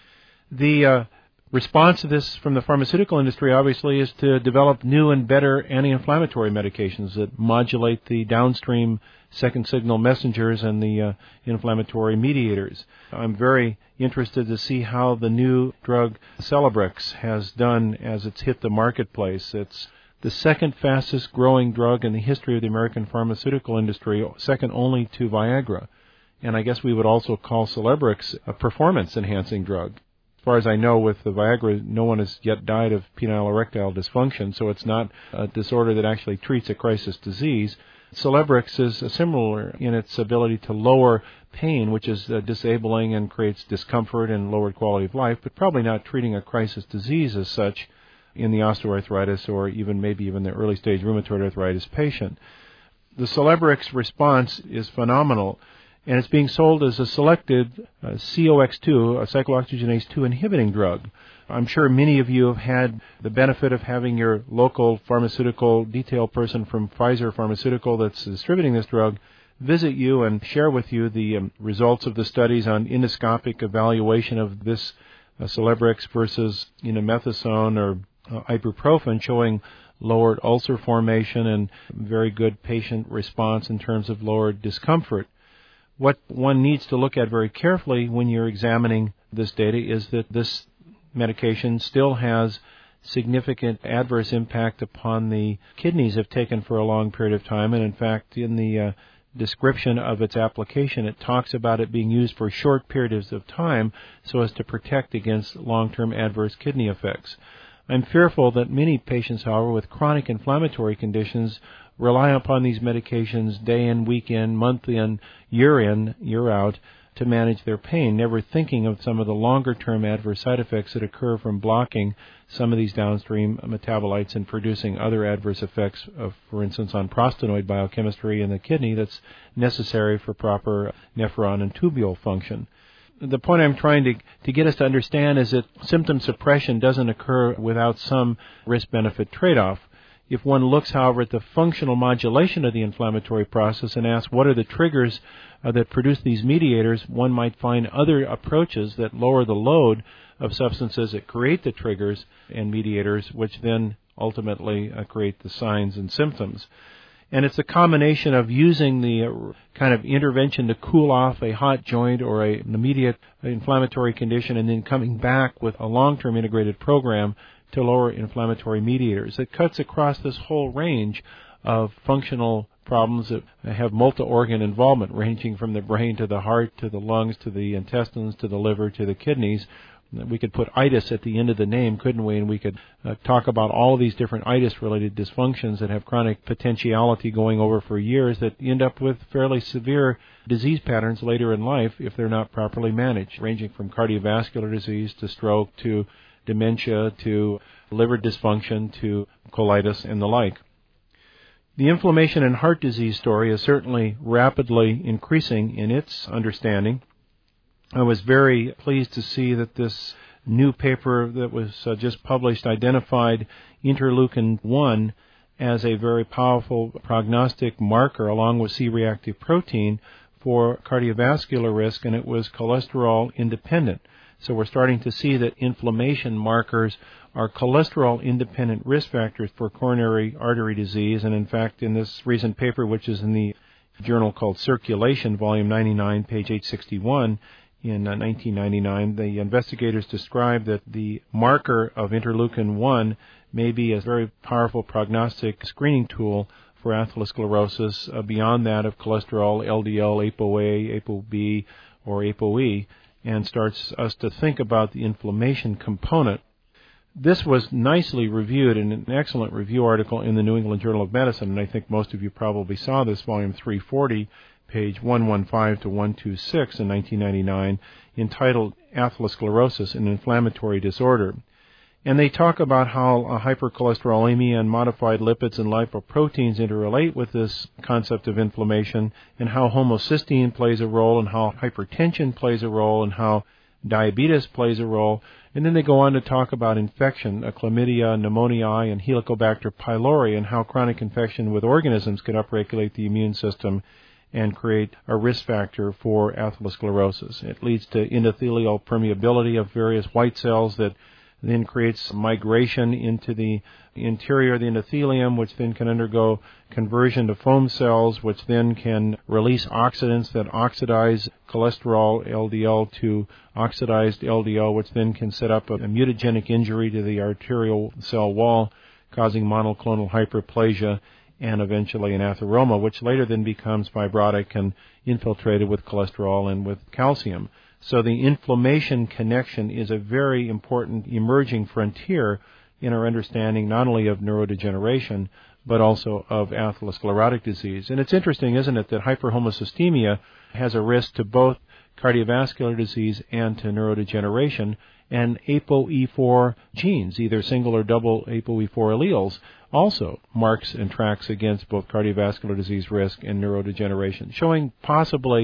The response to this from the pharmaceutical industry, obviously, is to develop new and better anti-inflammatory medications that modulate the downstream second signal messengers and the inflammatory mediators. I'm very interested to see how the new drug Celebrex has done as it's hit the marketplace. It's the second fastest growing drug in the history of the American pharmaceutical industry, second only to Viagra. And I guess we would also call Celebrex a performance-enhancing drug. As far as I know, with the Viagra, no one has yet died of penile erectile dysfunction, so it's not a disorder that actually treats a crisis disease. Celebrex is similar in its ability to lower pain, which is disabling and creates discomfort and lowered quality of life, but probably not treating a crisis disease as such in the osteoarthritis or maybe even the early stage rheumatoid arthritis patient. The Celebrex response is phenomenal. and it's being sold as a selected COX2, a cyclooxygenase 2 inhibiting drug. I'm sure many of you have had the benefit of having your local pharmaceutical detail person from Pfizer Pharmaceutical that's distributing this drug visit you and share with you the results of the studies on endoscopic evaluation of this Celebrex versus methasone or ibuprofen, showing lowered ulcer formation and very good patient response in terms of lowered discomfort. What one needs to look at very carefully when you're examining this data is that this medication still has significant adverse impact upon the kidneys if taken for a long period of time. And in fact, in the description of its application, it talks about it being used for short periods of time so as to protect against long-term adverse kidney effects. I'm fearful that many patients, however, with chronic inflammatory conditions rely upon these medications day in, week in, month in, year out to manage their pain, never thinking of some of the longer-term adverse side effects that occur from blocking some of these downstream metabolites and producing other adverse effects, for instance, on prostanoid biochemistry in the kidney that's necessary for proper nephron and tubule function. The point I'm trying to get us to understand is that symptom suppression doesn't occur without some risk-benefit trade-off. If one looks, however, at the functional modulation of the inflammatory process and asks what are the triggers that produce these mediators, one might find other approaches that lower the load of substances that create the triggers and mediators, which then ultimately create the signs and symptoms. And it's a combination of using the kind of intervention to cool off a hot joint or an immediate inflammatory condition and then coming back with a long-term integrated program to lower inflammatory mediators. It cuts across this whole range of functional problems that have multi-organ involvement, ranging from the brain to the heart to the lungs to the intestines to the liver to the kidneys. We could put itis at the end of the name, couldn't we? And we could talk about all of these different itis-related dysfunctions that have chronic potentiality going over for years that end up with fairly severe disease patterns later in life if they're not properly managed, ranging from cardiovascular disease to stroke to dementia to liver dysfunction to colitis and the like. The inflammation and heart disease story is certainly rapidly increasing in its understanding. I was very pleased to see that this new paper that was just published identified interleukin-1 as a very powerful prognostic marker along with C-reactive protein for cardiovascular risk, and it was cholesterol independent. So we're starting to see that inflammation markers are cholesterol-independent risk factors for coronary artery disease. And in fact, in this recent paper, which is in the journal called Circulation, volume 99, page 861, in 1999, the investigators described that the marker of interleukin-1 may be a very powerful prognostic screening tool for atherosclerosis beyond that of cholesterol, LDL, ApoA, ApoB, or ApoE, and starts us to think about the inflammation component. This was nicely reviewed in an excellent review article in the New England Journal of Medicine, and I think most of you probably saw this, volume 340, page 115 to 126 in 1999, entitled Atherosclerosis, an Inflammatory Disorder. And they talk about how hypercholesterolemia and modified lipids and lipoproteins interrelate with this concept of inflammation, and how homocysteine plays a role, and how hypertension plays a role, and how diabetes plays a role. And then they go on to talk about infection, chlamydia, pneumoniae, and Helicobacter pylori, and how chronic infection with organisms can upregulate the immune system and create a risk factor for atherosclerosis. It leads to endothelial permeability of various white cells that then creates migration into the interior of the endothelium, which then can undergo conversion to foam cells, which then can release oxidants that oxidize cholesterol, LDL, to oxidized LDL, which then can set up a mutagenic injury to the arterial cell wall, causing monoclonal hyperplasia and eventually an atheroma, which later then becomes fibrotic and infiltrated with cholesterol and with calcium. So the inflammation connection is a very important emerging frontier in our understanding not only of neurodegeneration, but also of atherosclerotic disease. And it's interesting, isn't it, that hyperhomocysteemia has a risk to both cardiovascular disease and to neurodegeneration, and ApoE4 genes, either single or double ApoE4 alleles, also marks and tracks against both cardiovascular disease risk and neurodegeneration, showing possibly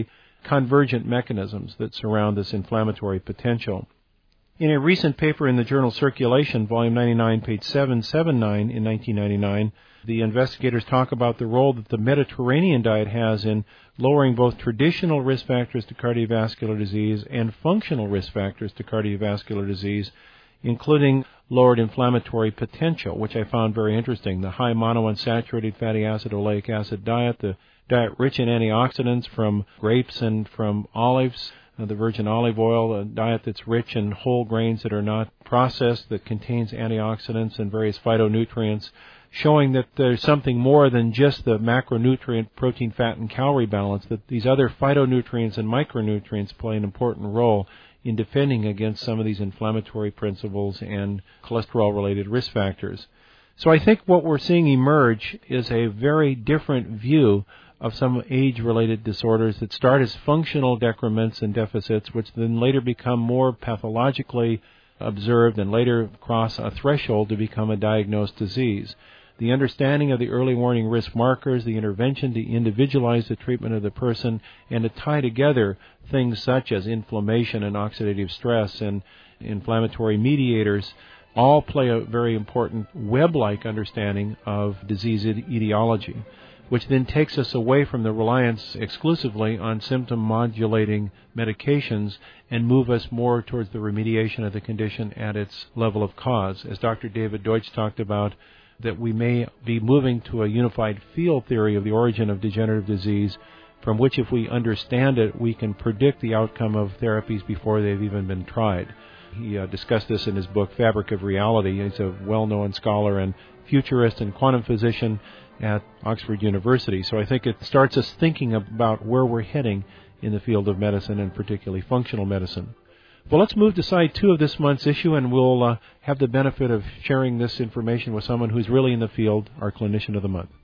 convergent mechanisms that surround this inflammatory potential. In a recent paper in the journal Circulation, volume 99, page 779 in 1999, the investigators talk about the role that the Mediterranean diet has in lowering both traditional risk factors to cardiovascular disease and functional risk factors to cardiovascular disease, including lowered inflammatory potential, which I found very interesting. The high monounsaturated fatty acid oleic acid diet, the diet rich in antioxidants from grapes and from olives, the virgin olive oil, a diet that's rich in whole grains that are not processed, that contains antioxidants and various phytonutrients, showing that there's something more than just the macronutrient protein, fat, and calorie balance, that these other phytonutrients and micronutrients play an important role in defending against some of these inflammatory principles and cholesterol-related risk factors. So I think what we're seeing emerge is a very different view of some age-related disorders that start as functional decrements and deficits, which then later become more pathologically observed and later cross a threshold to become a diagnosed disease. The understanding of the early warning risk markers, the intervention to individualize the treatment of the person, and to tie together things such as inflammation and oxidative stress and inflammatory mediators all play a very important web-like understanding of disease etiology, which then takes us away from the reliance exclusively on symptom-modulating medications and move us more towards the remediation of the condition at its level of cause. As Dr. David Deutsch talked about, that we may be moving to a unified field theory of the origin of degenerative disease, from which, if we understand it, we can predict the outcome of therapies before they've even been tried. He discussed this in his book, Fabric of Reality. He's a well-known scholar and futurist and quantum physician at Oxford University. So I think it starts us thinking about where we're heading in the field of medicine, and particularly functional medicine. Well, let's move to side 2 of this month's issue, and we'll have the benefit of sharing this information with someone who's really in the field, our clinician of the month.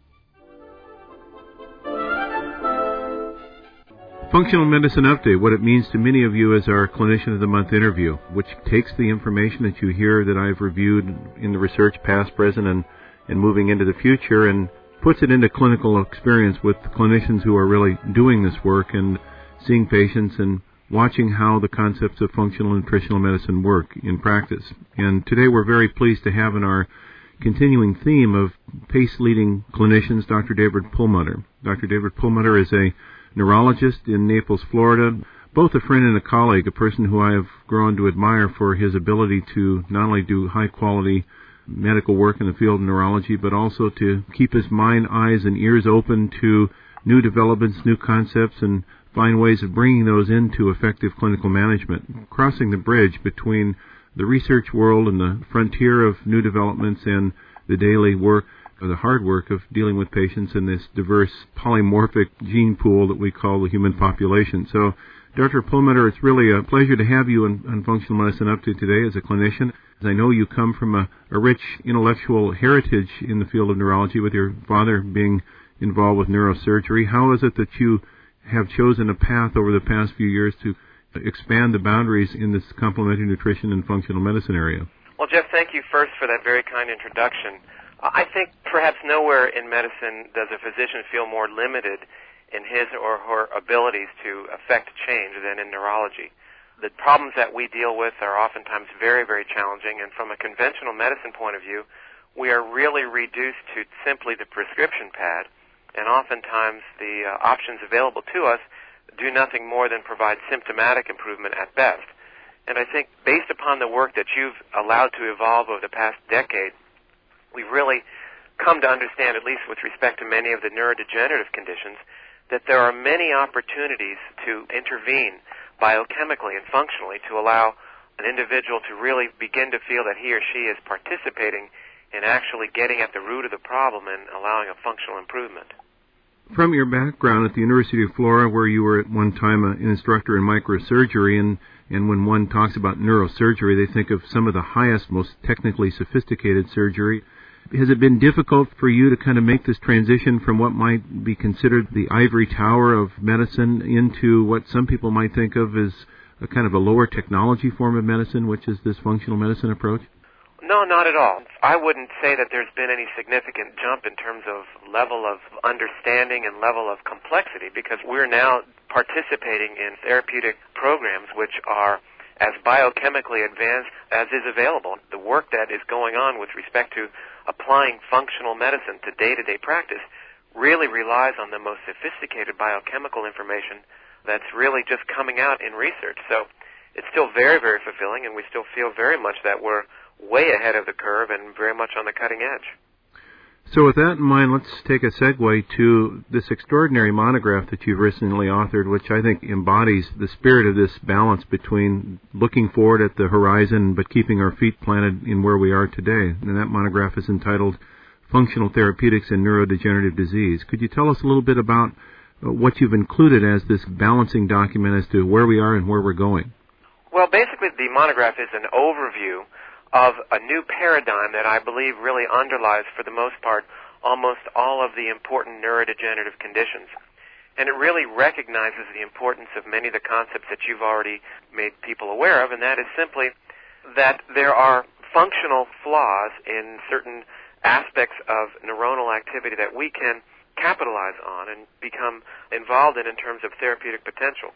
Functional Medicine Update, what it means to many of you as our Clinician of the Month interview, which takes the information that you hear that I've reviewed in the research past, present, and moving into the future, and puts it into clinical experience with clinicians who are really doing this work and seeing patients and watching how the concepts of functional nutritional medicine work in practice. And today we're very pleased to have in our continuing theme of PACE-leading clinicians, Dr. David Perlmutter. Dr. David Perlmutter is a neurologist in Naples, Florida, both a friend and a colleague, a person who I have grown to admire for his ability to not only do high-quality medical work in the field of neurology, but also to keep his mind, eyes, and ears open to new developments, new concepts, and find ways of bringing those into effective clinical management, crossing the bridge between the research world and the frontier of new developments and the daily work, or the hard work of dealing with patients in this diverse polymorphic gene pool that we call the human population. So, Dr. Perlmutter, it's really a pleasure to have you on Functional Medicine Update today as a clinician. As I know you come from a rich intellectual heritage in the field of neurology, with your father being involved with neurosurgery. How is it that you have chosen a path over the past few years to expand the boundaries in this complementary nutrition and functional medicine area? Well, Jeff, thank you first for that very kind introduction. I think perhaps nowhere in medicine does a physician feel more limited in his or her abilities to affect change than in neurology. The problems that we deal with are oftentimes very, very challenging, and from a conventional medicine point of view, we are really reduced to simply the prescription pad, and oftentimes the options available to us do nothing more than provide symptomatic improvement at best. And I think based upon the work that you've allowed to evolve over the past decade, we've really come to understand, at least with respect to many of the neurodegenerative conditions, that there are many opportunities to intervene biochemically and functionally to allow an individual to really begin to feel that he or she is participating in actually getting at the root of the problem and allowing a functional improvement. From your background at the University of Florida, where you were at one time an instructor in microsurgery, and when one talks about neurosurgery, they think of some of the highest, most technically sophisticated surgery. Has it been difficult for you to kind of make this transition from what might be considered the ivory tower of medicine into what some people might think of as a kind of a lower technology form of medicine, which is this functional medicine approach? No, not at all. I wouldn't say that there's been any significant jump in terms of level of understanding and level of complexity, because we're now participating in therapeutic programs which are as biochemically advanced as is available. The work that is going on with respect to applying functional medicine to day-to-day practice really relies on the most sophisticated biochemical information that's really just coming out in research. So it's still very, very fulfilling, and we still feel very much that we're way ahead of the curve and very much on the cutting edge. So with that in mind, let's take a segue to this extraordinary monograph that you've recently authored, which I think embodies the spirit of this balance between looking forward at the horizon but keeping our feet planted in where we are today. And that monograph is entitled Functional Therapeutics in Neurodegenerative Disease. Could you tell us a little bit about what you've included as this balancing document as to where we are and where we're going? Well, basically the monograph is an overview of a new paradigm that I believe really underlies, for the most part, almost all of the important neurodegenerative conditions. And it really recognizes the importance of many of the concepts that you've already made people aware of, and that is simply that there are functional flaws in certain aspects of neuronal activity that we can capitalize on and become involved in terms of therapeutic potential.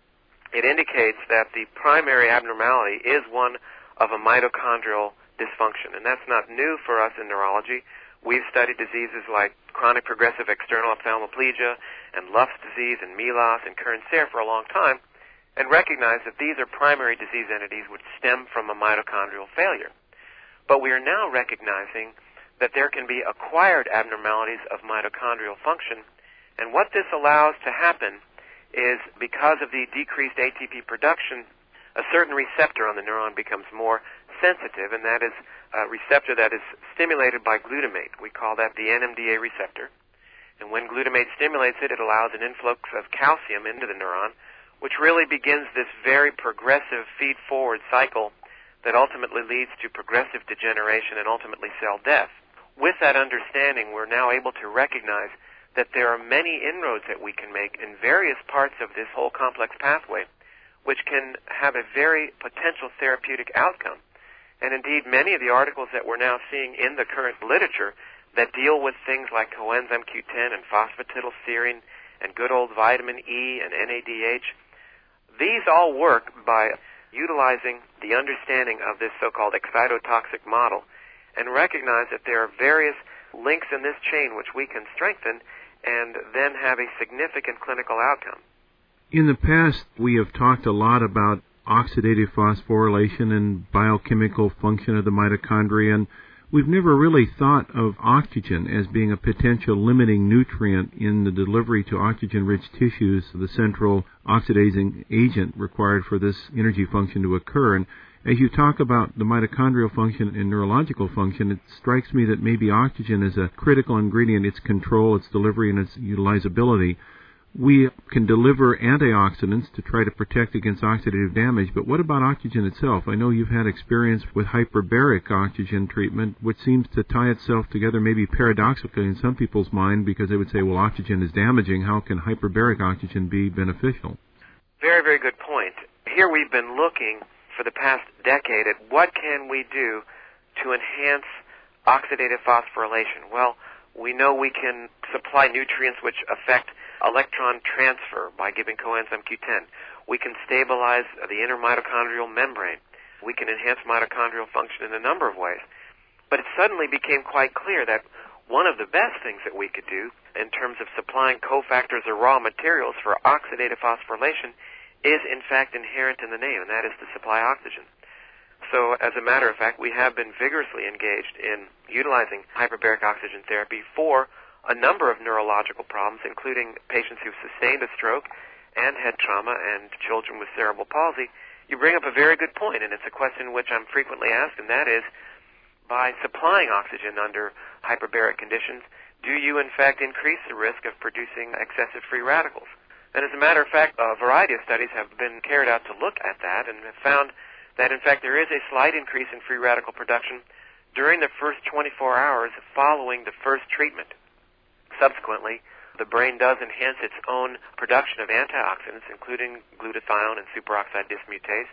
It indicates that the primary abnormality is one of a mitochondrial dysfunction, and that's not new for us in neurology. We've studied diseases like chronic progressive external ophthalmoplegia and Luff's disease and MELAS and Kearns-Sayre for a long time, and recognize that these are primary disease entities which stem from a mitochondrial failure. But we are now recognizing that there can be acquired abnormalities of mitochondrial function, and what this allows to happen is, because of the decreased ATP production, a certain receptor on the neuron becomes more sensitive, and that is a receptor that is stimulated by glutamate. We call that the NMDA receptor. And when glutamate stimulates it, it allows an influx of calcium into the neuron, which really begins this very progressive feed-forward cycle that ultimately leads to progressive degeneration and ultimately cell death. With that understanding, we're now able to recognize that there are many inroads that we can make in various parts of this whole complex pathway, which can have a very potential therapeutic outcome. And indeed, many of the articles that we're now seeing in the current literature that deal with things like coenzyme Q10 and phosphatidylserine and good old vitamin E and NADH, these all work by utilizing the understanding of this so-called excitotoxic model and recognize that there are various links in this chain which we can strengthen and then have a significant clinical outcome. In the past, we have talked a lot about oxidative phosphorylation and biochemical function of the mitochondria, and we've never really thought of oxygen as being a potential limiting nutrient in the delivery to oxygen-rich tissues, the central oxidizing agent required for this energy function to occur. And as you talk about the mitochondrial function and neurological function, it strikes me that maybe oxygen is a critical ingredient, its control, its delivery, and its utilizability. We can deliver antioxidants to try to protect against oxidative damage, but what about oxygen itself? I know you've had experience with hyperbaric oxygen treatment, which seems to tie itself together maybe paradoxically in some people's mind, because they would say, well, oxygen is damaging. How can hyperbaric oxygen be beneficial? Very, very good point. Here we've been looking for the past decade at what can we do to enhance oxidative phosphorylation. Well, we know we can supply nutrients which affect electron transfer by giving coenzyme Q10. We can stabilize the inner mitochondrial membrane. We can enhance mitochondrial function in a number of ways. But it suddenly became quite clear that one of the best things that we could do in terms of supplying cofactors or raw materials for oxidative phosphorylation is in fact inherent in the name, and that is to supply oxygen. So as a matter of fact, we have been vigorously engaged in utilizing hyperbaric oxygen therapy for a number of neurological problems, including patients who've sustained a stroke and head trauma and children with cerebral palsy. You bring up a very good point, and it's a question which I'm frequently asked, and that is, by supplying oxygen under hyperbaric conditions, do you in fact increase the risk of producing excessive free radicals? And as a matter of fact, a variety of studies have been carried out to look at that and have found that in fact there is a slight increase in free radical production during the first 24 hours following the first treatment. Subsequently, the brain does enhance its own production of antioxidants, including glutathione and superoxide dismutase,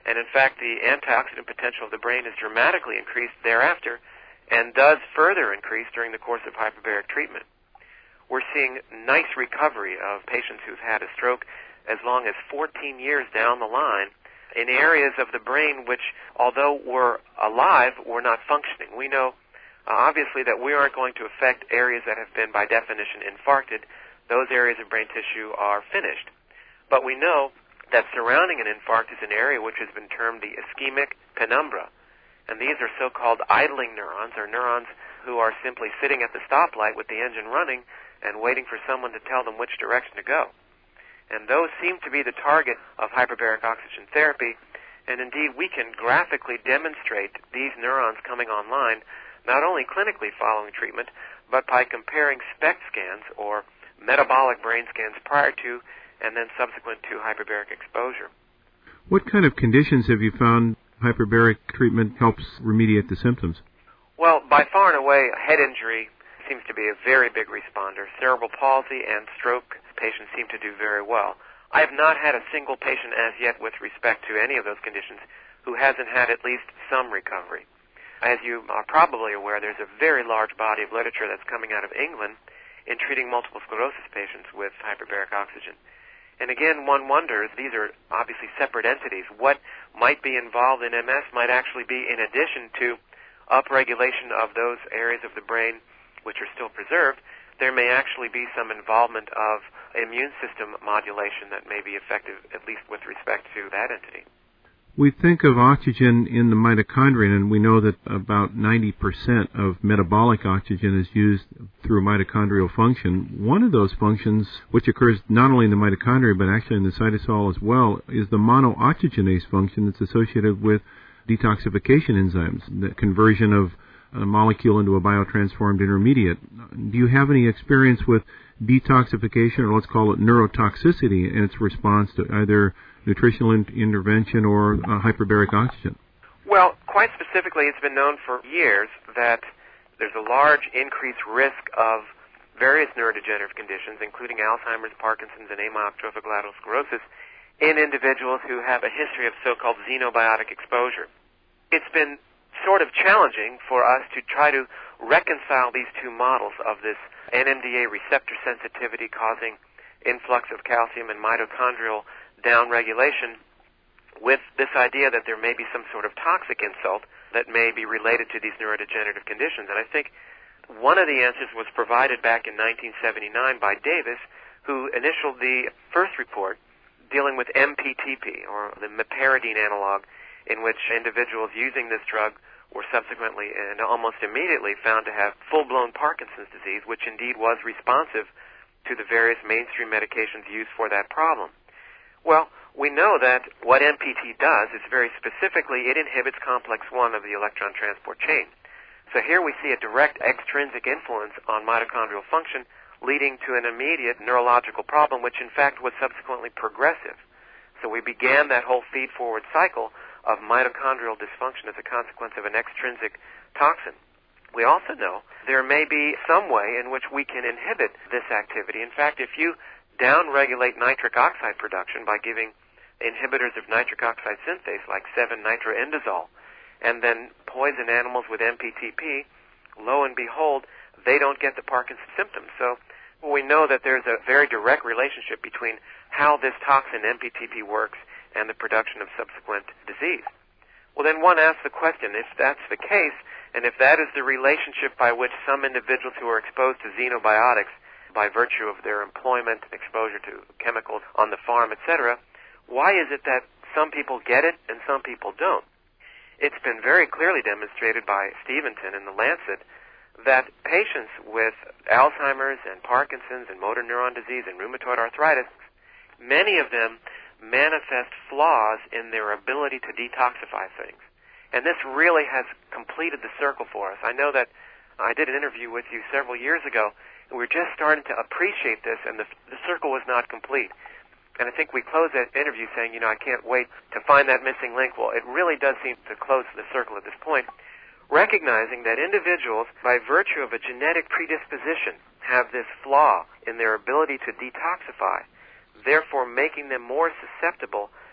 And in fact, the antioxidant potential of the brain is dramatically increased thereafter and does further increase during the course of hyperbaric treatment. We're seeing nice recovery of patients who've had a stroke as long as 14 years down the line in areas of the brain which, although were alive, were not functioning. We know, obviously, that we aren't going to affect areas that have been, by definition, infarcted. Those areas of brain tissue are finished. But we know that surrounding an infarct is an area which has been termed the ischemic penumbra. And these are so-called idling neurons, or neurons who are simply sitting at the stoplight with the engine running and waiting for someone to tell them which direction to go. And those seem to be the target of hyperbaric oxygen therapy. And indeed, we can graphically demonstrate these neurons coming online, not only clinically following treatment, but by comparing SPECT scans, or metabolic brain scans, prior to and then subsequent to hyperbaric exposure. What kind of conditions have you found hyperbaric treatment helps remediate the symptoms? Well, by far and away, head injury seems to be a very big responder. Cerebral palsy and stroke patients seem to do very well. I have not had a single patient as yet with respect to any of those conditions who hasn't had at least some recovery. As you are probably aware, there's a very large body of literature that's coming out of England in treating multiple sclerosis patients with hyperbaric oxygen. And again, one wonders, these are obviously separate entities. What might be involved in MS might actually be in addition to upregulation of those areas of the brain which are still preserved. There may actually be some involvement of immune system modulation that may be effective, at least with respect to that entity. We think of oxygen in the mitochondria, and we know that about 90% of metabolic oxygen is used through mitochondrial function. One of those functions, which occurs not only in the mitochondria but actually in the cytosol as well, is the monooxygenase function that's associated with detoxification enzymes, the conversion of a molecule into a biotransformed intermediate. Do you have any experience with detoxification, or let's call it neurotoxicity, and its response to either nutritional intervention or hyperbaric oxygen? Well, quite specifically, it's been known for years that there's a large increased risk of various neurodegenerative conditions, including Alzheimer's, Parkinson's, and amyotrophic lateral sclerosis, in individuals who have a history of so-called xenobiotic exposure. It's been sort of challenging for us to try to reconcile these two models of this NMDA receptor sensitivity causing influx of calcium and mitochondrial downregulation with this idea that there may be some sort of toxic insult that may be related to these neurodegenerative conditions. And I think one of the answers was provided back in 1979 by Davis, who initialed the first report dealing with MPTP, or the meperidine analog, in which individuals using this drug were subsequently and almost immediately found to have full-blown Parkinson's disease, which indeed was responsive to the various mainstream medications used for that problem. Well, we know that what MPT does is very specifically it inhibits complex 1 of the electron transport chain. So here we see a direct extrinsic influence on mitochondrial function, leading to an immediate neurological problem, which in fact was subsequently progressive. So we began that whole feed-forward cycle of mitochondrial dysfunction as a consequence of an extrinsic toxin. We also know there may be some way in which we can inhibit this activity. In fact, if you downregulate nitric oxide production by giving inhibitors of nitric oxide synthase like 7-nitroindazole and then poison animals with MPTP, lo and behold, they don't get the Parkinson's symptoms. So we know that there's a very direct relationship between how this toxin MPTP works and the production of subsequent disease. Well, then one asks the question, if that's the case, and if that is the relationship by which some individuals who are exposed to xenobiotics by virtue of their employment, exposure to chemicals on the farm, etc., why is it that some people get it and some people don't? It's been very clearly demonstrated by Stevenson in The Lancet that patients with Alzheimer's and Parkinson's and motor neuron disease and rheumatoid arthritis, many of them manifest flaws in their ability to detoxify things. And this really has completed the circle for us. I know that I did an interview with you several years ago, and we're just starting to appreciate this, and the circle was not complete. And I think we closed that interview saying, I can't wait to find that missing link. Well, it really does seem to close the circle at this point, recognizing that individuals, by virtue of a genetic predisposition, have this flaw in their ability to detoxify, therefore making them more susceptible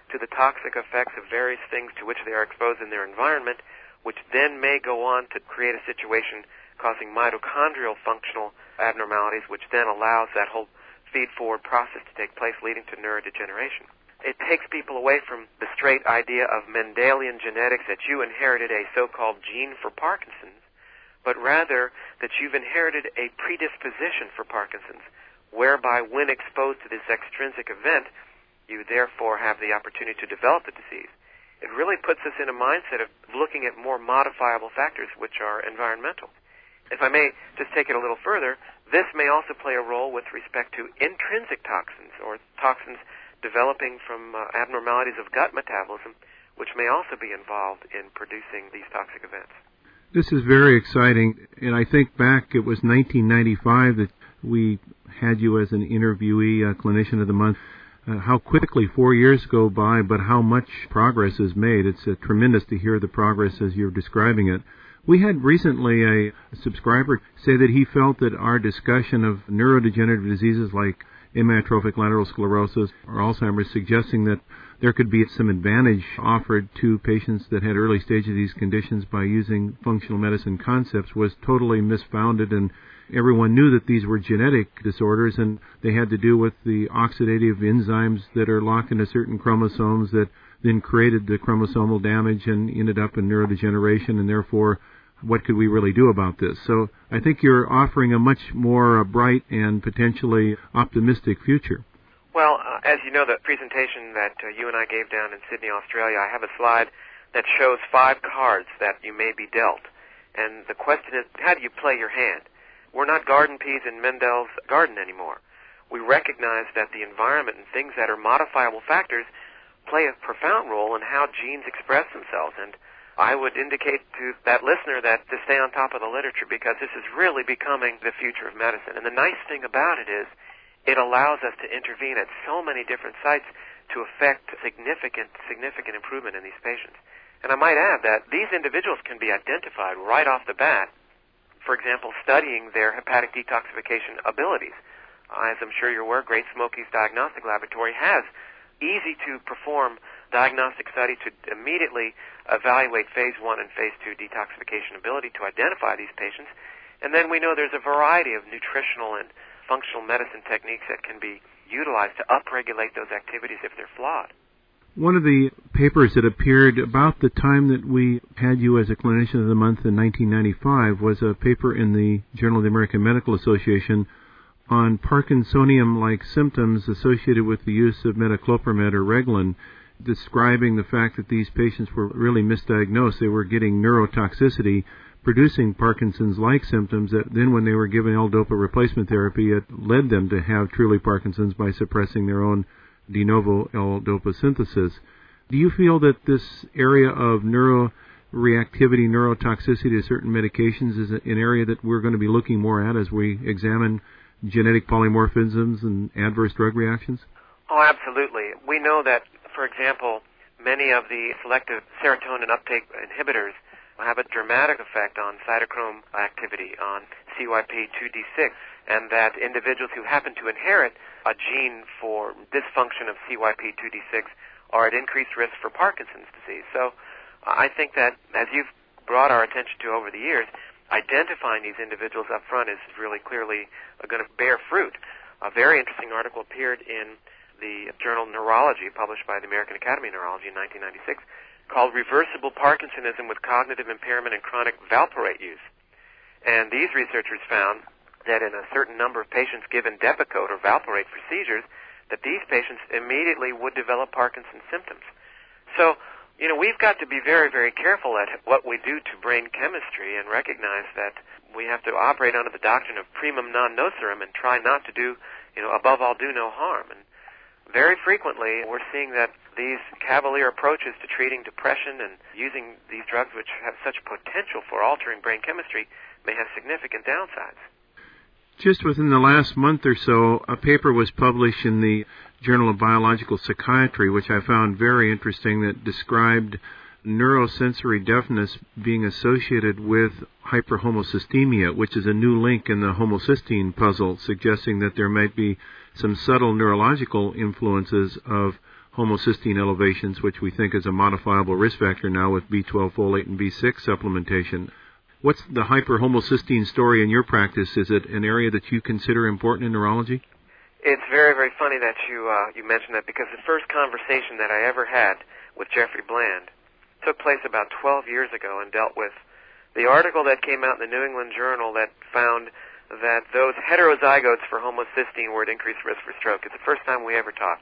to the toxic effects of various things to which they are exposed in their environment, which then may go on to create a situation causing mitochondrial functional abnormalities, which then allows that whole feed-forward process to take place, leading to neurodegeneration. It takes people away from the straight idea of Mendelian genetics, that you inherited a so-called gene for Parkinson's, but rather that you've inherited a predisposition for Parkinson's, whereby when exposed to this extrinsic event, you therefore have the opportunity to develop the disease. It really puts us in a mindset of looking at more modifiable factors, which are environmental. If I may just take it a little further, this may also play a role with respect to intrinsic toxins, or toxins developing from abnormalities of gut metabolism, which may also be involved in producing these toxic events. This is very exciting, and I think back, it was 1995 that we had you as an interviewee, Clinician of the Month. How quickly 4 years go by, but how much progress is made. It's tremendous to hear the progress as you're describing it. We had recently a subscriber say that he felt that our discussion of neurodegenerative diseases like amyotrophic lateral sclerosis or Alzheimer's, suggesting that there could be some advantage offered to patients that had early stages of these conditions by using functional medicine concepts, was totally misfounded, and everyone knew that these were genetic disorders and they had to do with the oxidative enzymes that are locked into certain chromosomes that then created the chromosomal damage and ended up in neurodegeneration, and therefore what could we really do about this? So I think you're offering a much more bright and potentially optimistic future. Well, as you know, the presentation that you and I gave down in Sydney, Australia, I have a slide that shows 5 cards that you may be dealt. And the question is, how do you play your hand? We're not garden peas in Mendel's garden anymore. We recognize that the environment and things that are modifiable factors play a profound role in how genes express themselves. And I would indicate to that listener that to stay on top of the literature, because this is really becoming the future of medicine. And the nice thing about it is it allows us to intervene at so many different sites to affect significant improvement in these patients. And I might add that these individuals can be identified right off the bat, for example, studying their hepatic detoxification abilities. As I'm sure you're aware, Great Smokies Diagnostic Laboratory has easy-to-perform diagnostic study to immediately evaluate phase 1 and phase 2 detoxification ability to identify these patients. And then we know there's a variety of nutritional and functional medicine techniques that can be utilized to upregulate those activities if they're flawed. One of the papers that appeared about the time that we had you as a Clinician of the Month in 1995 was a paper in the Journal of the American Medical Association on Parkinsonian-like symptoms associated with the use of metoclopramide or Reglan, describing the fact that these patients were really misdiagnosed. They were getting neurotoxicity, producing Parkinson's-like symptoms that then when they were given L-DOPA replacement therapy, it led them to have truly Parkinson's by suppressing their own de novo L-DOPA synthesis. Do you feel that this area of neuroreactivity, neurotoxicity to certain medications is an area that we're going to be looking more at as we examine genetic polymorphisms and adverse drug reactions? Oh, absolutely. We know that, for example, many of the selective serotonin uptake inhibitors have a dramatic effect on cytochrome activity, on CYP2D6, and that individuals who happen to inherit a gene for dysfunction of CYP2D6 are at increased risk for Parkinson's disease. So I think that, as you've brought our attention to over the years, identifying these individuals up front is really clearly going to bear fruit. A very interesting article appeared in the journal Neurology, published by the American Academy of Neurology in 1996, called Reversible Parkinsonism with Cognitive Impairment and Chronic Valproate Use. And these researchers found that in a certain number of patients given Depakote or Valproate for seizures, that these patients immediately would develop Parkinson's symptoms. So, we've got to be very, very careful at what we do to brain chemistry and recognize that we have to operate under the doctrine of primum non nocere and try not to do, above all, do no harm. And very frequently, we're seeing that these cavalier approaches to treating depression and using these drugs which have such potential for altering brain chemistry may have significant downsides. Just within the last month or so, a paper was published in the Journal of Biological Psychiatry, which I found very interesting, that described neurosensory deafness being associated with hyperhomocystemia, which is a new link in the homocysteine puzzle, suggesting that there might be some subtle neurological influences of homocysteine elevations, which we think is a modifiable risk factor now with B12 folate and B6 supplementation. What's the hyperhomocysteine story in your practice? Is it an area that you consider important in neurology? It's very, very funny that you mentioned that, because the first conversation that I ever had with Jeffrey Bland took place about 12 years ago and dealt with the article that came out in the New England Journal that found that those heterozygotes for homocysteine were at increased risk for stroke. It's the first time we ever talked.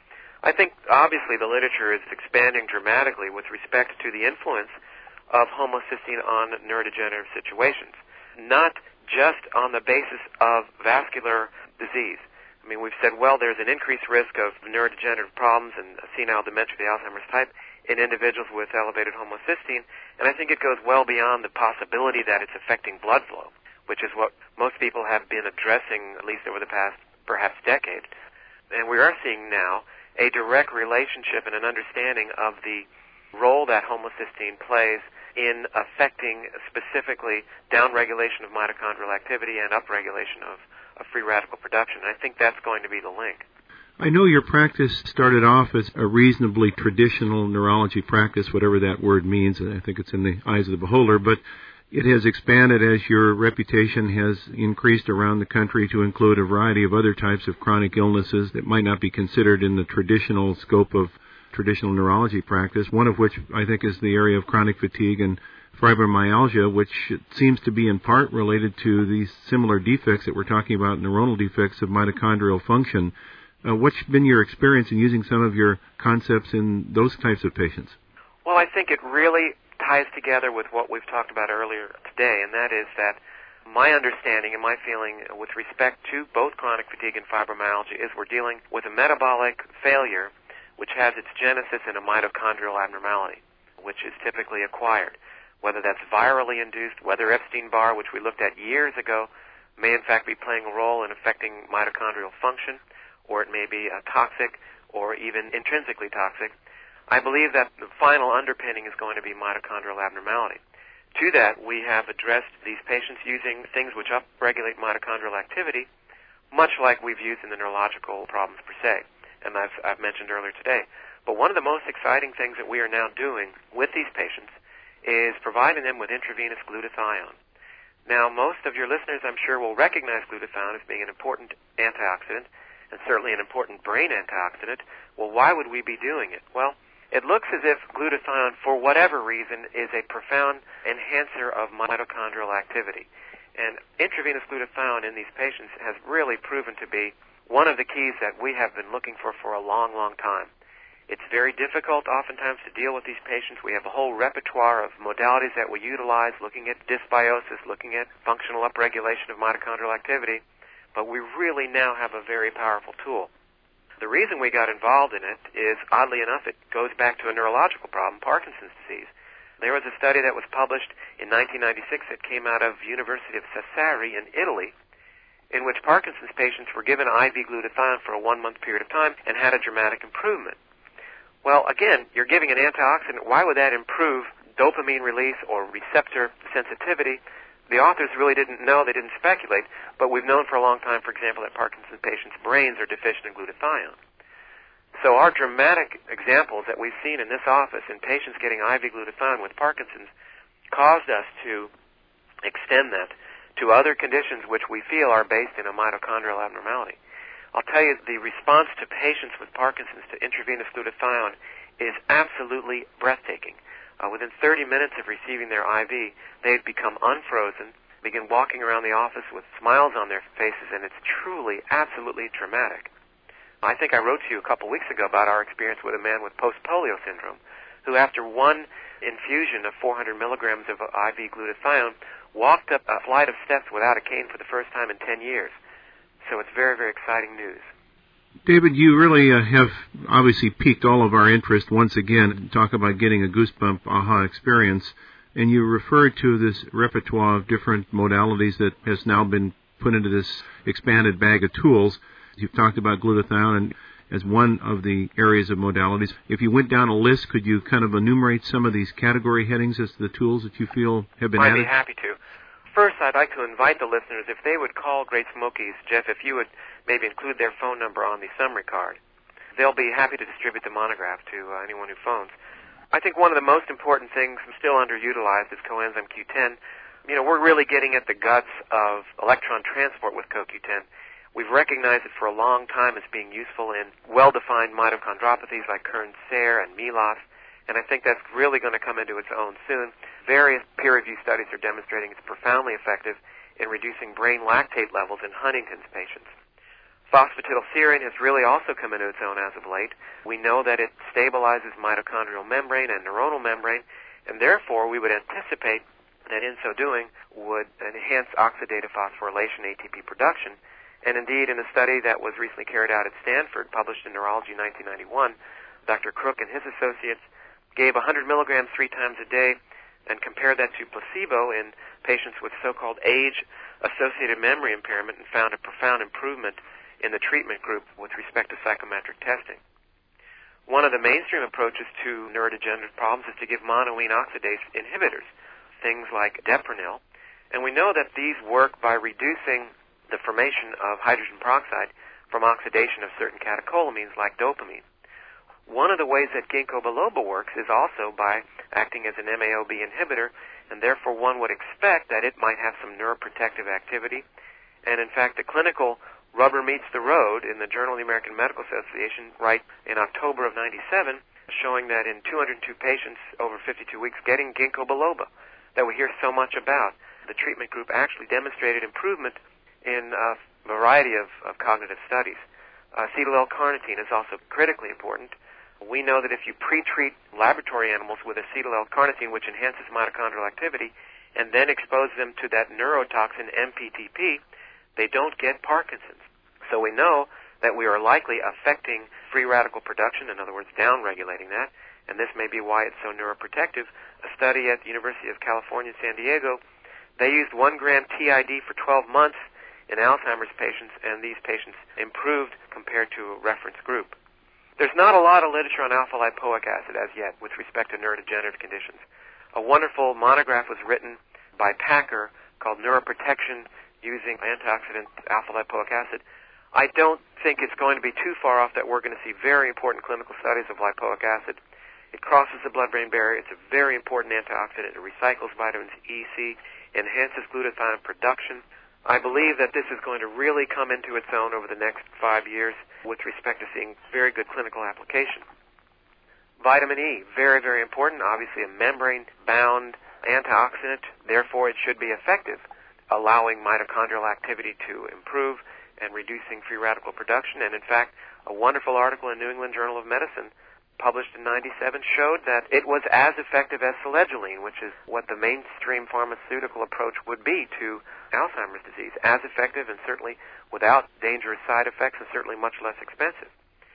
I think, obviously, the literature is expanding dramatically with respect to the influence of homocysteine on neurodegenerative situations, not just on the basis of vascular disease. I mean, we've said, well, there's an increased risk of neurodegenerative problems and senile dementia, the Alzheimer's type, in individuals with elevated homocysteine, and I think it goes well beyond the possibility that it's affecting blood flow, which is what most people have been addressing, at least over the past, perhaps, decade. And we are seeing now a direct relationship and an understanding of the role that homocysteine plays in affecting specifically downregulation of mitochondrial activity and upregulation of free radical production. And I think that's going to be the link. I know your practice started off as a reasonably traditional neurology practice, whatever that word means, and I think it's in the eyes of the beholder, but it has expanded as your reputation has increased around the country to include a variety of other types of chronic illnesses that might not be considered in the traditional scope of traditional neurology practice, one of which I think is the area of chronic fatigue and fibromyalgia, which seems to be in part related to these similar defects that we're talking about, neuronal defects of mitochondrial function. What's been your experience in using some of your concepts in those types of patients? Well, I think it really ties together with what we've talked about earlier today, and that is that my understanding and my feeling with respect to both chronic fatigue and fibromyalgia is we're dealing with a metabolic failure which has its genesis in a mitochondrial abnormality, which is typically acquired. Whether that's virally induced, whether Epstein-Barr, which we looked at years ago, may in fact be playing a role in affecting mitochondrial function, or it may be toxic or even intrinsically toxic. I believe that the final underpinning is going to be mitochondrial abnormality. To that, we have addressed these patients using things which upregulate mitochondrial activity, much like we've used in the neurological problems per se, and I've mentioned earlier today. But one of the most exciting things that we are now doing with these patients is providing them with intravenous glutathione. Now, most of your listeners, I'm sure, will recognize glutathione as being an important antioxidant, and certainly an important brain antioxidant. Well, why would we be doing it? Well, it looks as if glutathione, for whatever reason, is a profound enhancer of mitochondrial activity. And intravenous glutathione in these patients has really proven to be one of the keys that we have been looking for a long, long time. It's very difficult oftentimes to deal with these patients. We have a whole repertoire of modalities that we utilize, looking at dysbiosis, looking at functional upregulation of mitochondrial activity, but we really now have a very powerful tool. The reason we got involved in it is, oddly enough, it goes back to a neurological problem, Parkinson's disease. There was a study that was published in 1996 that came out of University of Sassari in Italy, in which Parkinson's patients were given IV glutathione for a 1-month period of time and had a dramatic improvement. Well, again, you're giving an antioxidant. Why would that improve dopamine release or receptor sensitivity? The authors really didn't know. They didn't speculate. But we've known for a long time, for example, that Parkinson's patients' brains are deficient in glutathione. So our dramatic examples that we've seen in this office in patients getting IV glutathione with Parkinson's caused us to extend that to other conditions which we feel are based in a mitochondrial abnormality. I'll tell you, the response to patients with Parkinson's to intravenous glutathione is absolutely breathtaking. Within 30 minutes of receiving their IV, they've become unfrozen, begin walking around the office with smiles on their faces, and it's truly, absolutely dramatic. I think I wrote to you a couple weeks ago about our experience with a man with post-polio syndrome, who after one infusion of 400 milligrams of IV glutathione walked up a flight of steps without a cane for the first time in 10 years. So it's very, very exciting news. David, you really have obviously piqued all of our interest once again. Talk about getting a goosebump aha experience. And you referred to this repertoire of different modalities that has now been put into this expanded bag of tools. You've talked about glutathione as one of the areas of modalities. If you went down a list, could you kind of enumerate some of these category headings as the tools that you feel have been added? I'd be happy to. First, I'd like to invite the listeners, if they would call Great Smokies, Jeff, if you would maybe include their phone number on the summary card. they'll be happy to distribute the monograph to anyone who phones. I think one of the most important things still underutilized is coenzyme Q10. We're really getting at the guts of electron transport with CoQ10. We've recognized it for a long time as being useful in well-defined mitochondropathies like Kern-Serre and MELAS, and I think that's really going to come into its own soon. Various peer-reviewed studies are demonstrating it's profoundly effective in reducing brain lactate levels in Huntington's patients. Phosphatidylserine has really also come into its own as of late. We know that it stabilizes mitochondrial membrane and neuronal membrane, and therefore we would anticipate that in so doing would enhance oxidative phosphorylation ATP production. And indeed, in a study that was recently carried out at Stanford, published in Neurology 1991, Dr. Crook and his associates gave 100 milligrams 3 times a day and compared that to placebo in patients with so-called age-associated memory impairment and found a profound improvement in the treatment group with respect to psychometric testing. One of the mainstream approaches to neurodegenerative problems is to give monoamine oxidase inhibitors, things like Deprenyl, and we know that these work by reducing the formation of hydrogen peroxide from oxidation of certain catecholamines like dopamine. One of the ways that ginkgo biloba works is also by acting as an MAOB inhibitor, and therefore one would expect that it might have some neuroprotective activity. And in fact, the clinical rubber meets the road in the Journal of the American Medical Association right in October of 97, showing that in 202 patients over 52 weeks getting ginkgo biloba that we hear so much about, the treatment group actually demonstrated improvement in a variety of cognitive studies. Acetyl-L-carnitine is also critically important. We know that if you pre-treat laboratory animals with acetyl-L-carnitine, which enhances mitochondrial activity, and then expose them to that neurotoxin MPTP, they don't get Parkinson's. So we know that we are likely affecting free radical production, in other words, downregulating that, and this may be why it's so neuroprotective. A study at the University of California, San Diego, they used 1 gram TID for 12 months in Alzheimer's patients, and these patients improved compared to a reference group. There's not a lot of literature on alpha-lipoic acid as yet with respect to neurodegenerative conditions. A wonderful monograph was written by Packer called Neuroprotection Using Antioxidant Alpha-Lipoic Acid. I don't think it's going to be too far off that we're going to see very important clinical studies of lipoic acid. It crosses the blood-brain barrier. It's a very important antioxidant. It recycles vitamins E, C, enhances glutathione production. I believe that this is going to really come into its own over the next 5 years with respect to seeing very good clinical application. Vitamin E, very, very important. Obviously a membrane-bound antioxidant. Therefore, it should be effective, allowing mitochondrial activity to improve and reducing free radical production. And in fact, a wonderful article in New England Journal of Medicine published in 97 showed that it was as effective as selegiline, which is what the mainstream pharmaceutical approach would be to Alzheimer's disease, as effective and certainly without dangerous side effects and certainly much less expensive.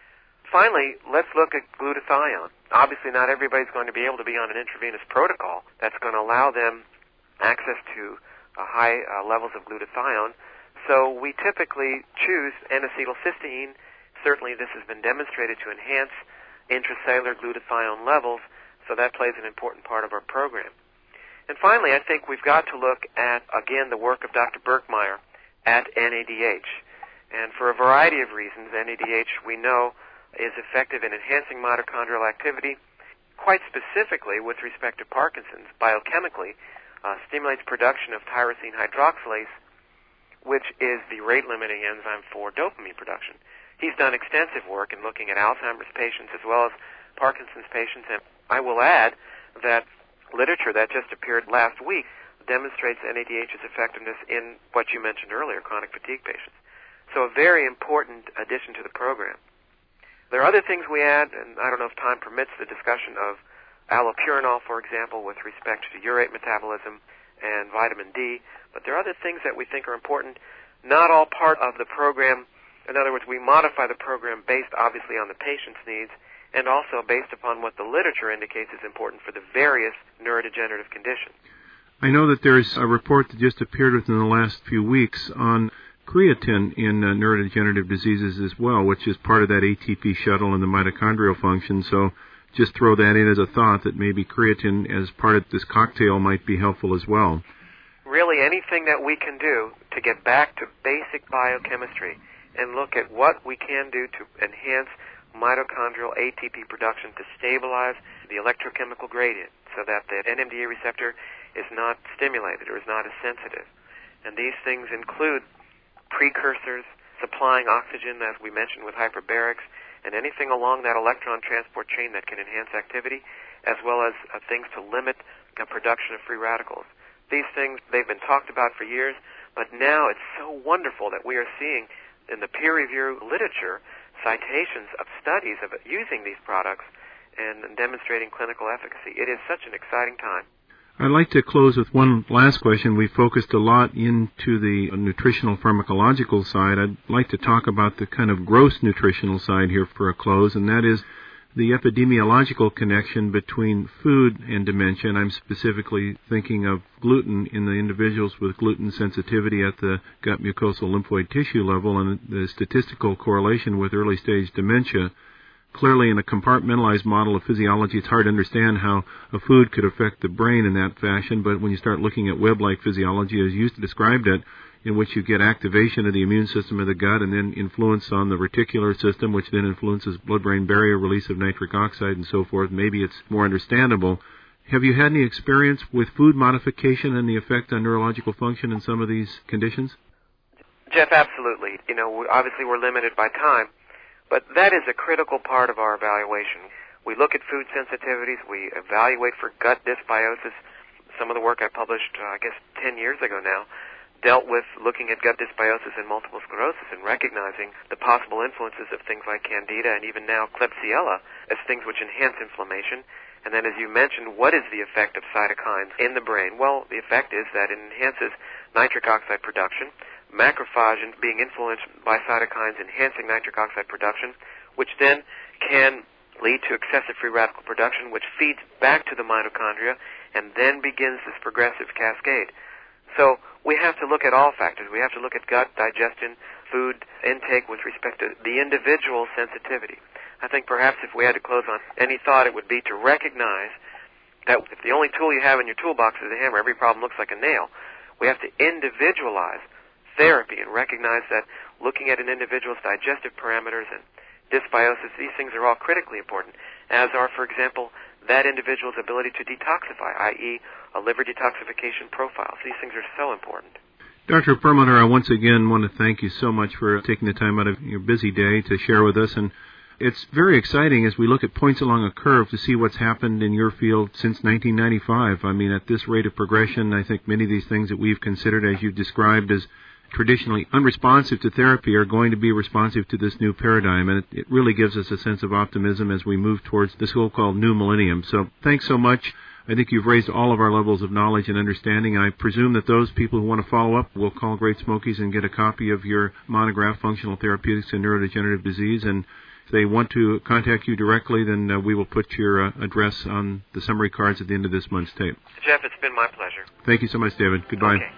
Finally, let's look at glutathione. Obviously, not everybody's going to be able to be on an intravenous protocol that's going to allow them access to high levels of glutathione, so we typically choose N-acetylcysteine. Certainly, this has been demonstrated to enhance intracellular glutathione levels, so that plays an important part of our program. And finally, I think we've got to look at, again, the work of Dr. Birkmeyer at NADH. And for a variety of reasons, NADH, we know, is effective in enhancing mitochondrial activity, quite specifically with respect to Parkinson's, biochemically, stimulates production of tyrosine hydroxylase, which is the rate-limiting enzyme for dopamine production. He's done extensive work in looking at Alzheimer's patients as well as Parkinson's patients, and I will add that literature that just appeared last week demonstrates NADH's effectiveness in what you mentioned earlier, chronic fatigue patients. So a very important addition to the program. There are other things we add, and I don't know if time permits the discussion of allopurinol, for example, with respect to urate metabolism and vitamin D, but there are other things that we think are important, not all part of the program. In other words, we modify the program based, obviously, on the patient's needs and also based upon what the literature indicates is important for the various neurodegenerative conditions. I know that there's a report that just appeared within the last few weeks on creatine in neurodegenerative diseases as well, which is part of that ATP shuttle and the mitochondrial function. So just throw that in as a thought that maybe creatine as part of this cocktail might be helpful as well. Really, anything that we can do to get back to basic biochemistry and look at what we can do to enhance mitochondrial ATP production to stabilize the electrochemical gradient so that the NMDA receptor is not stimulated or is not as sensitive. And these things include precursors, supplying oxygen, as we mentioned with hyperbarics, and anything along that electron transport chain that can enhance activity, as well as things to limit the production of free radicals. These things, they've been talked about for years, but now it's so wonderful that we are seeing in the peer-reviewed literature citations of studies of using these products and demonstrating clinical efficacy. It is such an exciting time. I'd like to close with one last question. We focused a lot into the nutritional pharmacological side. I'd like to talk about the kind of gross nutritional side here for a close, and that is the epidemiological connection between food and dementia. And I'm specifically thinking of gluten in the individuals with gluten sensitivity at the gut mucosal lymphoid tissue level and the statistical correlation with early-stage dementia. Clearly, in a compartmentalized model of physiology, it's hard to understand how a food could affect the brain in that fashion, but when you start looking at web-like physiology, as you described it, in which you get activation of the immune system of the gut and then influence on the reticular system, which then influences blood-brain barrier, release of nitric oxide, and so forth, maybe it's more understandable. Have you had any experience with food modification and the effect on neurological function in some of these conditions? Jeff, absolutely. Obviously we're limited by time, but that is a critical part of our evaluation. We look at food sensitivities. We evaluate for gut dysbiosis. Some of the work I published, 10 years ago now, dealt with looking at gut dysbiosis and multiple sclerosis and recognizing the possible influences of things like Candida and even now Klebsiella as things which enhance inflammation. And then, as you mentioned, what is the effect of cytokines in the brain? Well, the effect is that it enhances nitric oxide production, macrophage being influenced by cytokines enhancing nitric oxide production, which then can lead to excessive free radical production, which feeds back to the mitochondria and then begins this progressive cascade. So we have to look at all factors. We have to look at gut, digestion, food intake with respect to the individual sensitivity. I think perhaps if we had to close on any thought, it would be to recognize that if the only tool you have in your toolbox is a hammer, every problem looks like a nail. We have to individualize therapy and recognize that looking at an individual's digestive parameters and dysbiosis, these things are all critically important, as are, for example, that individual's ability to detoxify, i.e., a liver detoxification profile. So these things are so important. Dr. Perlmutter, I once again want to thank you so much for taking the time out of your busy day to share with us. And it's very exciting as we look at points along a curve to see what's happened in your field since 1995. I mean, at this rate of progression, I think many of these things that we've considered, as you've described, as traditionally unresponsive to therapy are going to be responsive to this new paradigm, and it really gives us a sense of optimism as we move towards the so-called new millennium. So thanks so much. I think you've raised all of our levels of knowledge and understanding, and I presume that those people who want to follow up will call Great Smokies and get a copy of your monograph, Functional Therapeutics in Neurodegenerative Disease, and if they want to contact you directly, then we will put your address on the summary cards at the end of this month's tape. Jeff, it's been my pleasure. Thank you so much, David. Goodbye. Okay.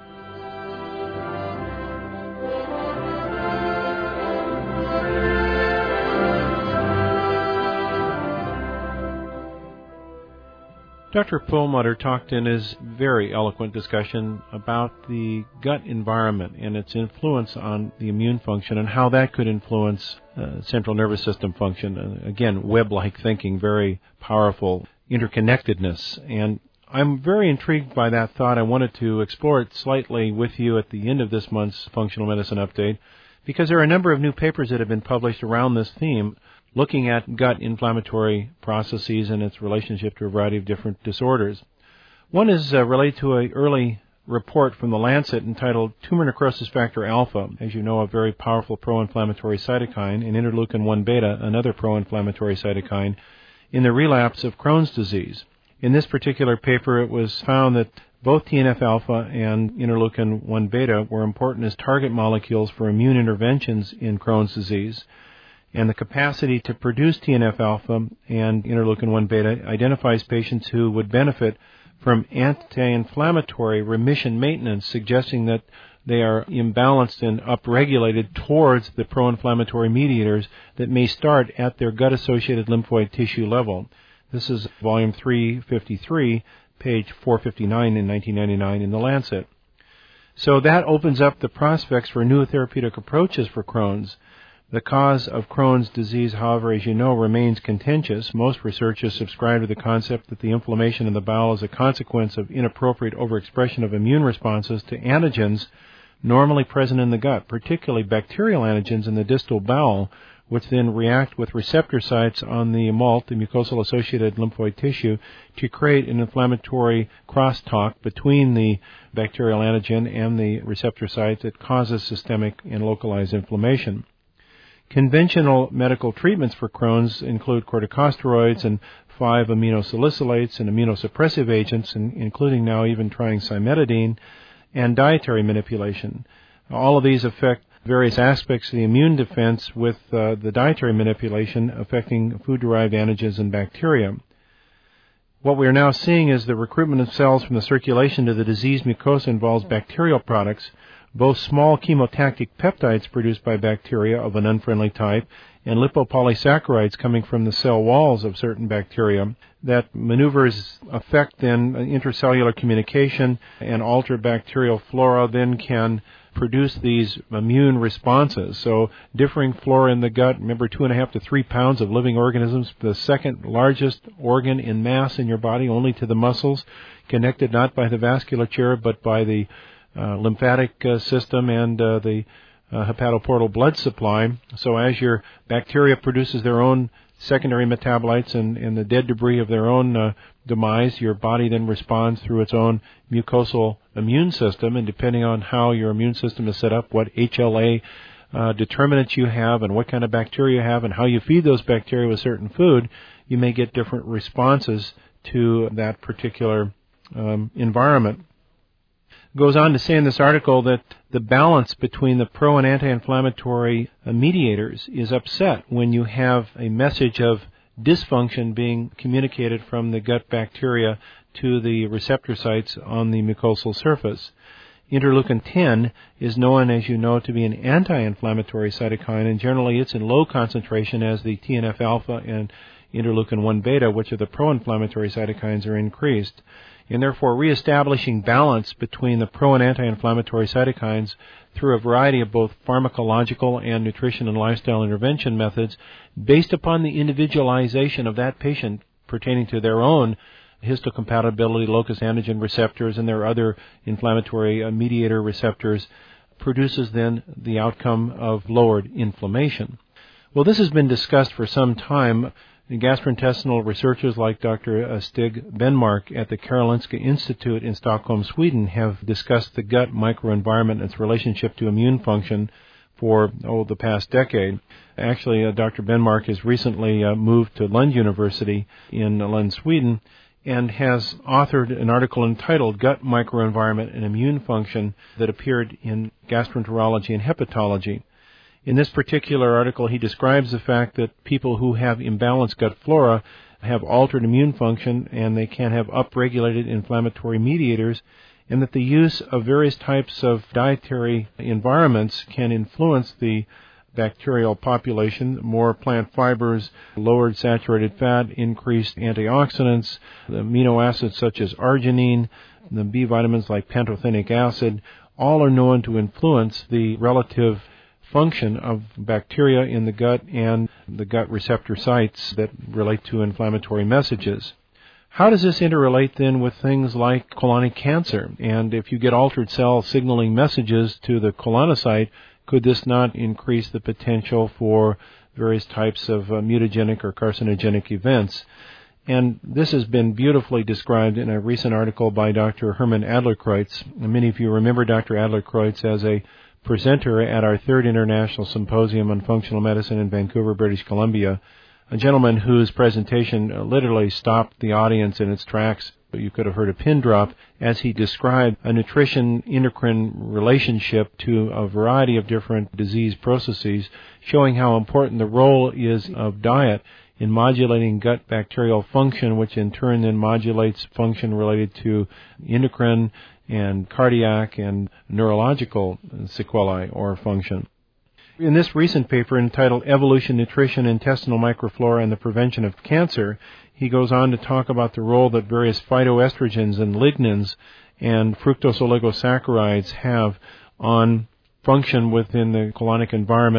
Dr. Perlmutter talked in his very eloquent discussion about the gut environment and its influence on the immune function and how that could influence central nervous system function. Again, web-like thinking, very powerful interconnectedness. And I'm very intrigued by that thought. I wanted to explore it slightly with you at the end of this month's Functional Medicine Update, because there are a number of new papers that have been published around this theme, looking at gut inflammatory processes and its relationship to a variety of different disorders. One is related to an early report from The Lancet entitled Tumor Necrosis Factor Alpha, as you know, a very powerful pro-inflammatory cytokine, and interleukin-1 beta, another pro-inflammatory cytokine, in the relapse of Crohn's disease. In this particular paper, it was found that both TNF-alpha and interleukin-1 beta were important as target molecules for immune interventions in Crohn's disease, and the capacity to produce TNF-alpha and interleukin-1 beta identifies patients who would benefit from anti-inflammatory remission maintenance, suggesting that they are imbalanced and upregulated towards the pro-inflammatory mediators that may start at their gut-associated lymphoid tissue level. This is volume 353, page 459 in 1999 in The Lancet. So that opens up the prospects for new therapeutic approaches for Crohn's. The cause of Crohn's disease, however, as you know, remains contentious. Most researchers subscribe to the concept that the inflammation in the bowel is a consequence of inappropriate overexpression of immune responses to antigens normally present in the gut, particularly bacterial antigens in the distal bowel, which then react with receptor sites on the MALT, the mucosal-associated lymphoid tissue, to create an inflammatory crosstalk between the bacterial antigen and the receptor site that causes systemic and localized inflammation. Conventional medical treatments for Crohn's include corticosteroids and 5-aminosalicylates and immunosuppressive agents, including now even trying cimetidine, and dietary manipulation. All of these affect various aspects of the immune defense, with the dietary manipulation affecting food-derived antigens and bacteria. What we are now seeing is the recruitment of cells from the circulation to the diseased mucosa involves bacterial products, both small chemotactic peptides produced by bacteria of an unfriendly type and lipopolysaccharides coming from the cell walls of certain bacteria that maneuvers affect then intracellular communication and alter bacterial flora, then can produce these immune responses. So differing flora in the gut, remember 2.5 to 3 pounds of living organisms, the second largest organ in mass in your body, only to the muscles, connected not by the vasculature but by the lymphatic system and the hepatoportal blood supply. So as your bacteria produces their own secondary metabolites and the dead debris of their own demise, your body then responds through its own mucosal immune system, and depending on how your immune system is set up, what HLA determinants you have and what kind of bacteria you have and how you feed those bacteria with certain food, you may get different responses to that particular environment. Goes on to say in this article that the balance between the pro- and anti-inflammatory mediators is upset when you have a message of dysfunction being communicated from the gut bacteria to the receptor sites on the mucosal surface. Interleukin-10 is known, as you know, to be an anti-inflammatory cytokine, and generally it's in low concentration as the TNF-alpha and interleukin-1 beta, which are the pro-inflammatory cytokines, are increased. And therefore reestablishing balance between the pro- and anti-inflammatory cytokines through a variety of both pharmacological and nutrition and lifestyle intervention methods based upon the individualization of that patient pertaining to their own histocompatibility, locus antigen receptors, and their other inflammatory mediator receptors, produces then the outcome of lowered inflammation. Well, this has been discussed for some time. Gastrointestinal researchers like Dr. Stig Benmark at the Karolinska Institute in Stockholm, Sweden, have discussed the gut microenvironment and its relationship to immune function for the past decade. Actually, Dr. Benmark has recently moved to Lund University in Lund, Sweden, and has authored an article entitled Gut Microenvironment and Immune Function that appeared in Gastroenterology and Hepatology. In this particular article, he describes the fact that people who have imbalanced gut flora have altered immune function and they can have upregulated inflammatory mediators, and that the use of various types of dietary environments can influence the bacterial population. More plant fibers, lowered saturated fat, increased antioxidants, the amino acids such as arginine, the B vitamins like pantothenic acid, all are known to influence the relative function of bacteria in the gut and the gut receptor sites that relate to inflammatory messages. How does this interrelate then with things like colonic cancer? And if you get altered cell signaling messages to the colonocyte, could this not increase the potential for various types of mutagenic or carcinogenic events? And this has been beautifully described in a recent article by Dr. Herman Adlerkreutz. Many of you remember Dr. Adlerkreutz as a presenter at our third International Symposium on Functional Medicine in Vancouver, British Columbia, a gentleman whose presentation literally stopped the audience in its tracks. You could have heard a pin drop as he described a nutrition-endocrine relationship to a variety of different disease processes, showing how important the role is of diet in modulating gut bacterial function, which in turn then modulates function related to endocrine and cardiac and neurological sequelae or function. In this recent paper entitled Evolution, Nutrition, Intestinal Microflora, and the Prevention of Cancer, he goes on to talk about the role that various phytoestrogens and lignans and fructose oligosaccharides have on function within the colonic environment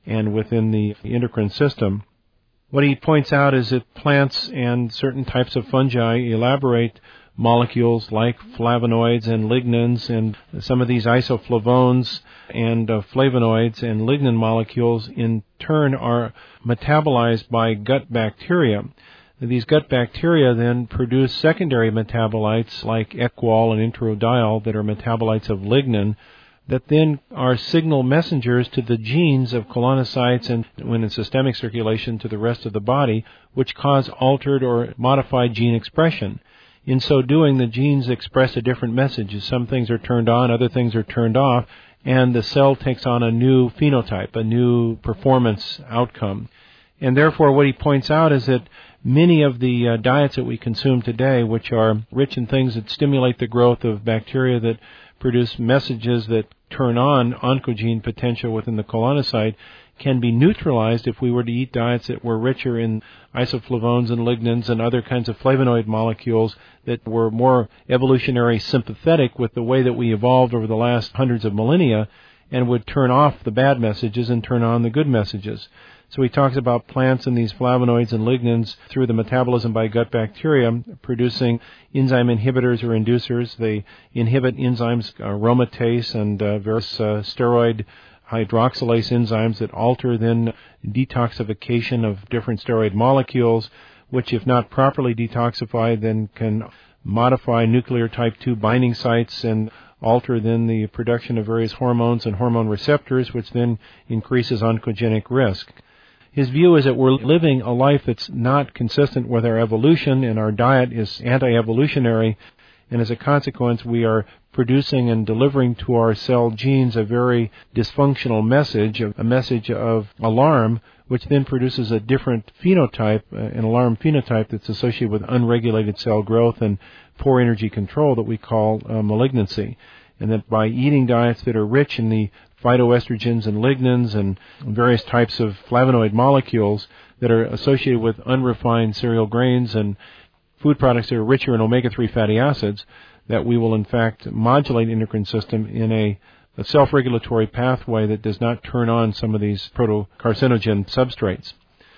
and within the endocrine system. What he points out is that plants and certain types of fungi elaborate molecules like flavonoids and lignans, and some of these isoflavones and flavonoids and lignin molecules in turn are metabolized by gut bacteria. These gut bacteria then produce secondary metabolites like equol and enterodiol that are metabolites of lignin that then are signal messengers to the genes of colonocytes and, when in systemic circulation, to the rest of the body, which cause altered or modified gene expression. In so doing, the genes express a different message. Some things are turned on, other things are turned off, and the cell takes on a new phenotype, a new performance outcome. And therefore, what he points out is that many of the diets that we consume today, which are rich in things that stimulate the growth of bacteria that produce messages that turn on oncogene potential within the colonocyte, can be neutralized if we were to eat diets that were richer in isoflavones and lignans and other kinds of flavonoid molecules that were more evolutionary sympathetic with the way that we evolved over the last hundreds of millennia, and would turn off the bad messages and turn on the good messages. So he talks about plants and these flavonoids and lignans through the metabolism by gut bacteria producing enzyme inhibitors or inducers. They inhibit enzymes aromatase and various steroid hydroxylase enzymes that alter then detoxification of different steroid molecules, which if not properly detoxified then can modify nuclear type 2 binding sites and alter then the production of various hormones and hormone receptors, which then increases oncogenic risk. His view is that we're living a life that's not consistent with our evolution, and our diet is anti-evolutionary, and as a consequence we are producing and delivering to our cell genes a very dysfunctional message, a message of alarm, which then produces a different phenotype, an alarm phenotype that's associated with unregulated cell growth and poor energy control that we call malignancy. And that by eating diets that are rich in the phytoestrogens and lignans and various types of flavonoid molecules that are associated with unrefined cereal grains and food products that are richer in omega-3 fatty acids, that we will in fact modulate the endocrine system in a self-regulatory pathway that does not turn on some of these protocarcinogen substrates.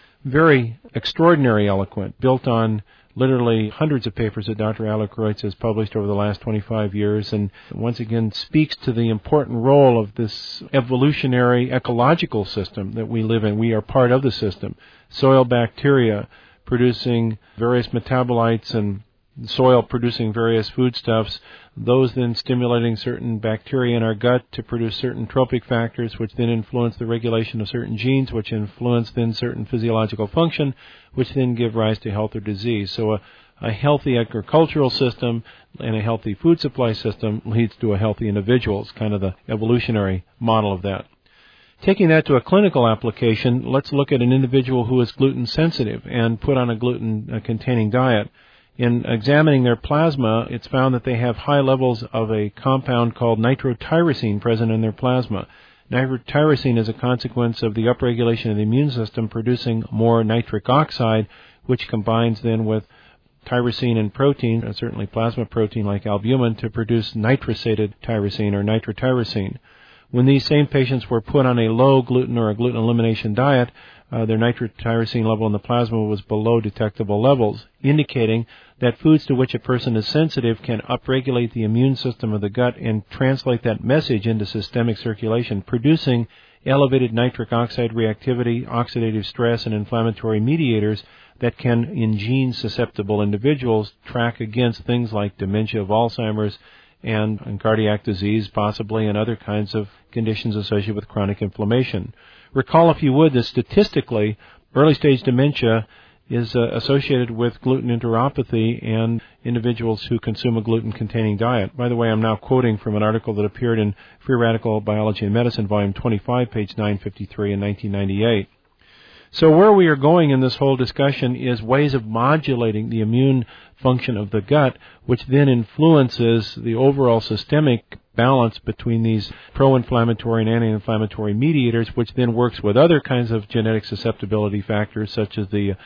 Very extraordinary eloquent, built on literally hundreds of papers that Dr. Alucreutz has published over the last 25 years, and once again speaks to the important role of this evolutionary ecological system that we live in. We are part of the system. Soil bacteria producing various metabolites and soil producing various foodstuffs, those then stimulating certain bacteria in our gut to produce certain trophic factors, which then influence the regulation of certain genes, which influence then certain physiological function, which then give rise to health or disease. So a healthy agricultural system and a healthy food supply system leads to a healthy individual. It's kind of the evolutionary model of that. Taking that to a clinical application, let's look at an individual who is gluten sensitive and put on a gluten-containing diet. In examining their plasma, it's found that they have high levels of a compound called nitrotyrosine present in their plasma. Nitrotyrosine is a consequence of the upregulation of the immune system producing more nitric oxide, which combines then with tyrosine and protein, certainly plasma protein like albumin, to produce nitrosated tyrosine or nitrotyrosine. When these same patients were put on a low gluten or a gluten elimination diet, their nitrotyrosine level in the plasma was below detectable levels, indicating that foods to which a person is sensitive can upregulate the immune system of the gut and translate that message into systemic circulation, producing elevated nitric oxide reactivity, oxidative stress, and inflammatory mediators that can, in gene-susceptible individuals, track against things like dementia of Alzheimer's and cardiac disease, possibly, and other kinds of conditions associated with chronic inflammation. Recall, if you would, that statistically, early-stage dementia is associated with gluten enteropathy and individuals who consume a gluten-containing diet. By the way, I'm now quoting from an article that appeared in Free Radical Biology and Medicine, Volume 25, page 953 in 1998. So where we are going in this whole discussion is ways of modulating the immune function of the gut, which then influences the overall systemic balance between these pro-inflammatory and anti-inflammatory mediators, which then works with other kinds of genetic susceptibility factors, such as the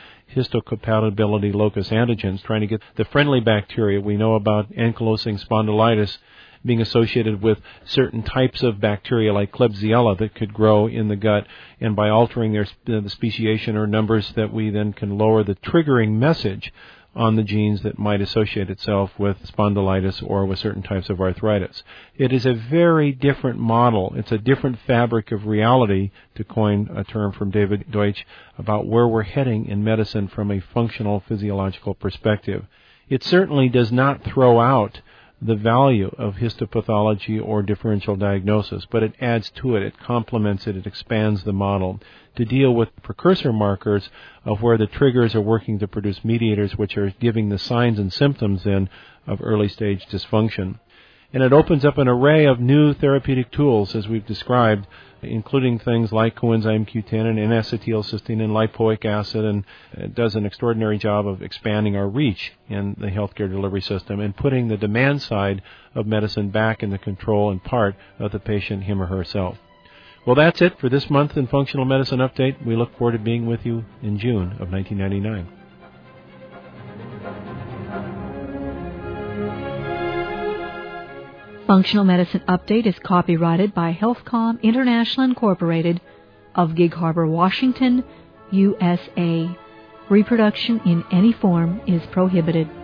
histocompatibility locus antigens, trying to get the friendly bacteria. We know about ankylosing spondylitis being associated with certain types of bacteria like Klebsiella that could grow in the gut, and by altering their the speciation or numbers that we then can lower the triggering message on the genes that might associate itself with spondylitis or with certain types of arthritis. It is a very different model. It's a different fabric of reality, to coin a term from David Deutsch, about where we're heading in medicine from a functional physiological perspective. It certainly does not throw out the value of histopathology or differential diagnosis, but it adds to it, it complements it, it expands the model to deal with precursor markers of where the triggers are working to produce mediators which are giving the signs and symptoms then of early stage dysfunction. And it opens up an array of new therapeutic tools, as we've described, including things like coenzyme Q10 and N-acetylcysteine and lipoic acid, and it does an extraordinary job of expanding our reach in the healthcare delivery system and putting the demand side of medicine back in the control and part of the patient, him or herself. Well, that's it for this month in Functional Medicine Update. We look forward to being with you in June of 1999. Functional Medicine Update is copyrighted by HealthCom International Incorporated of Gig Harbor, Washington, USA. Reproduction in any form is prohibited.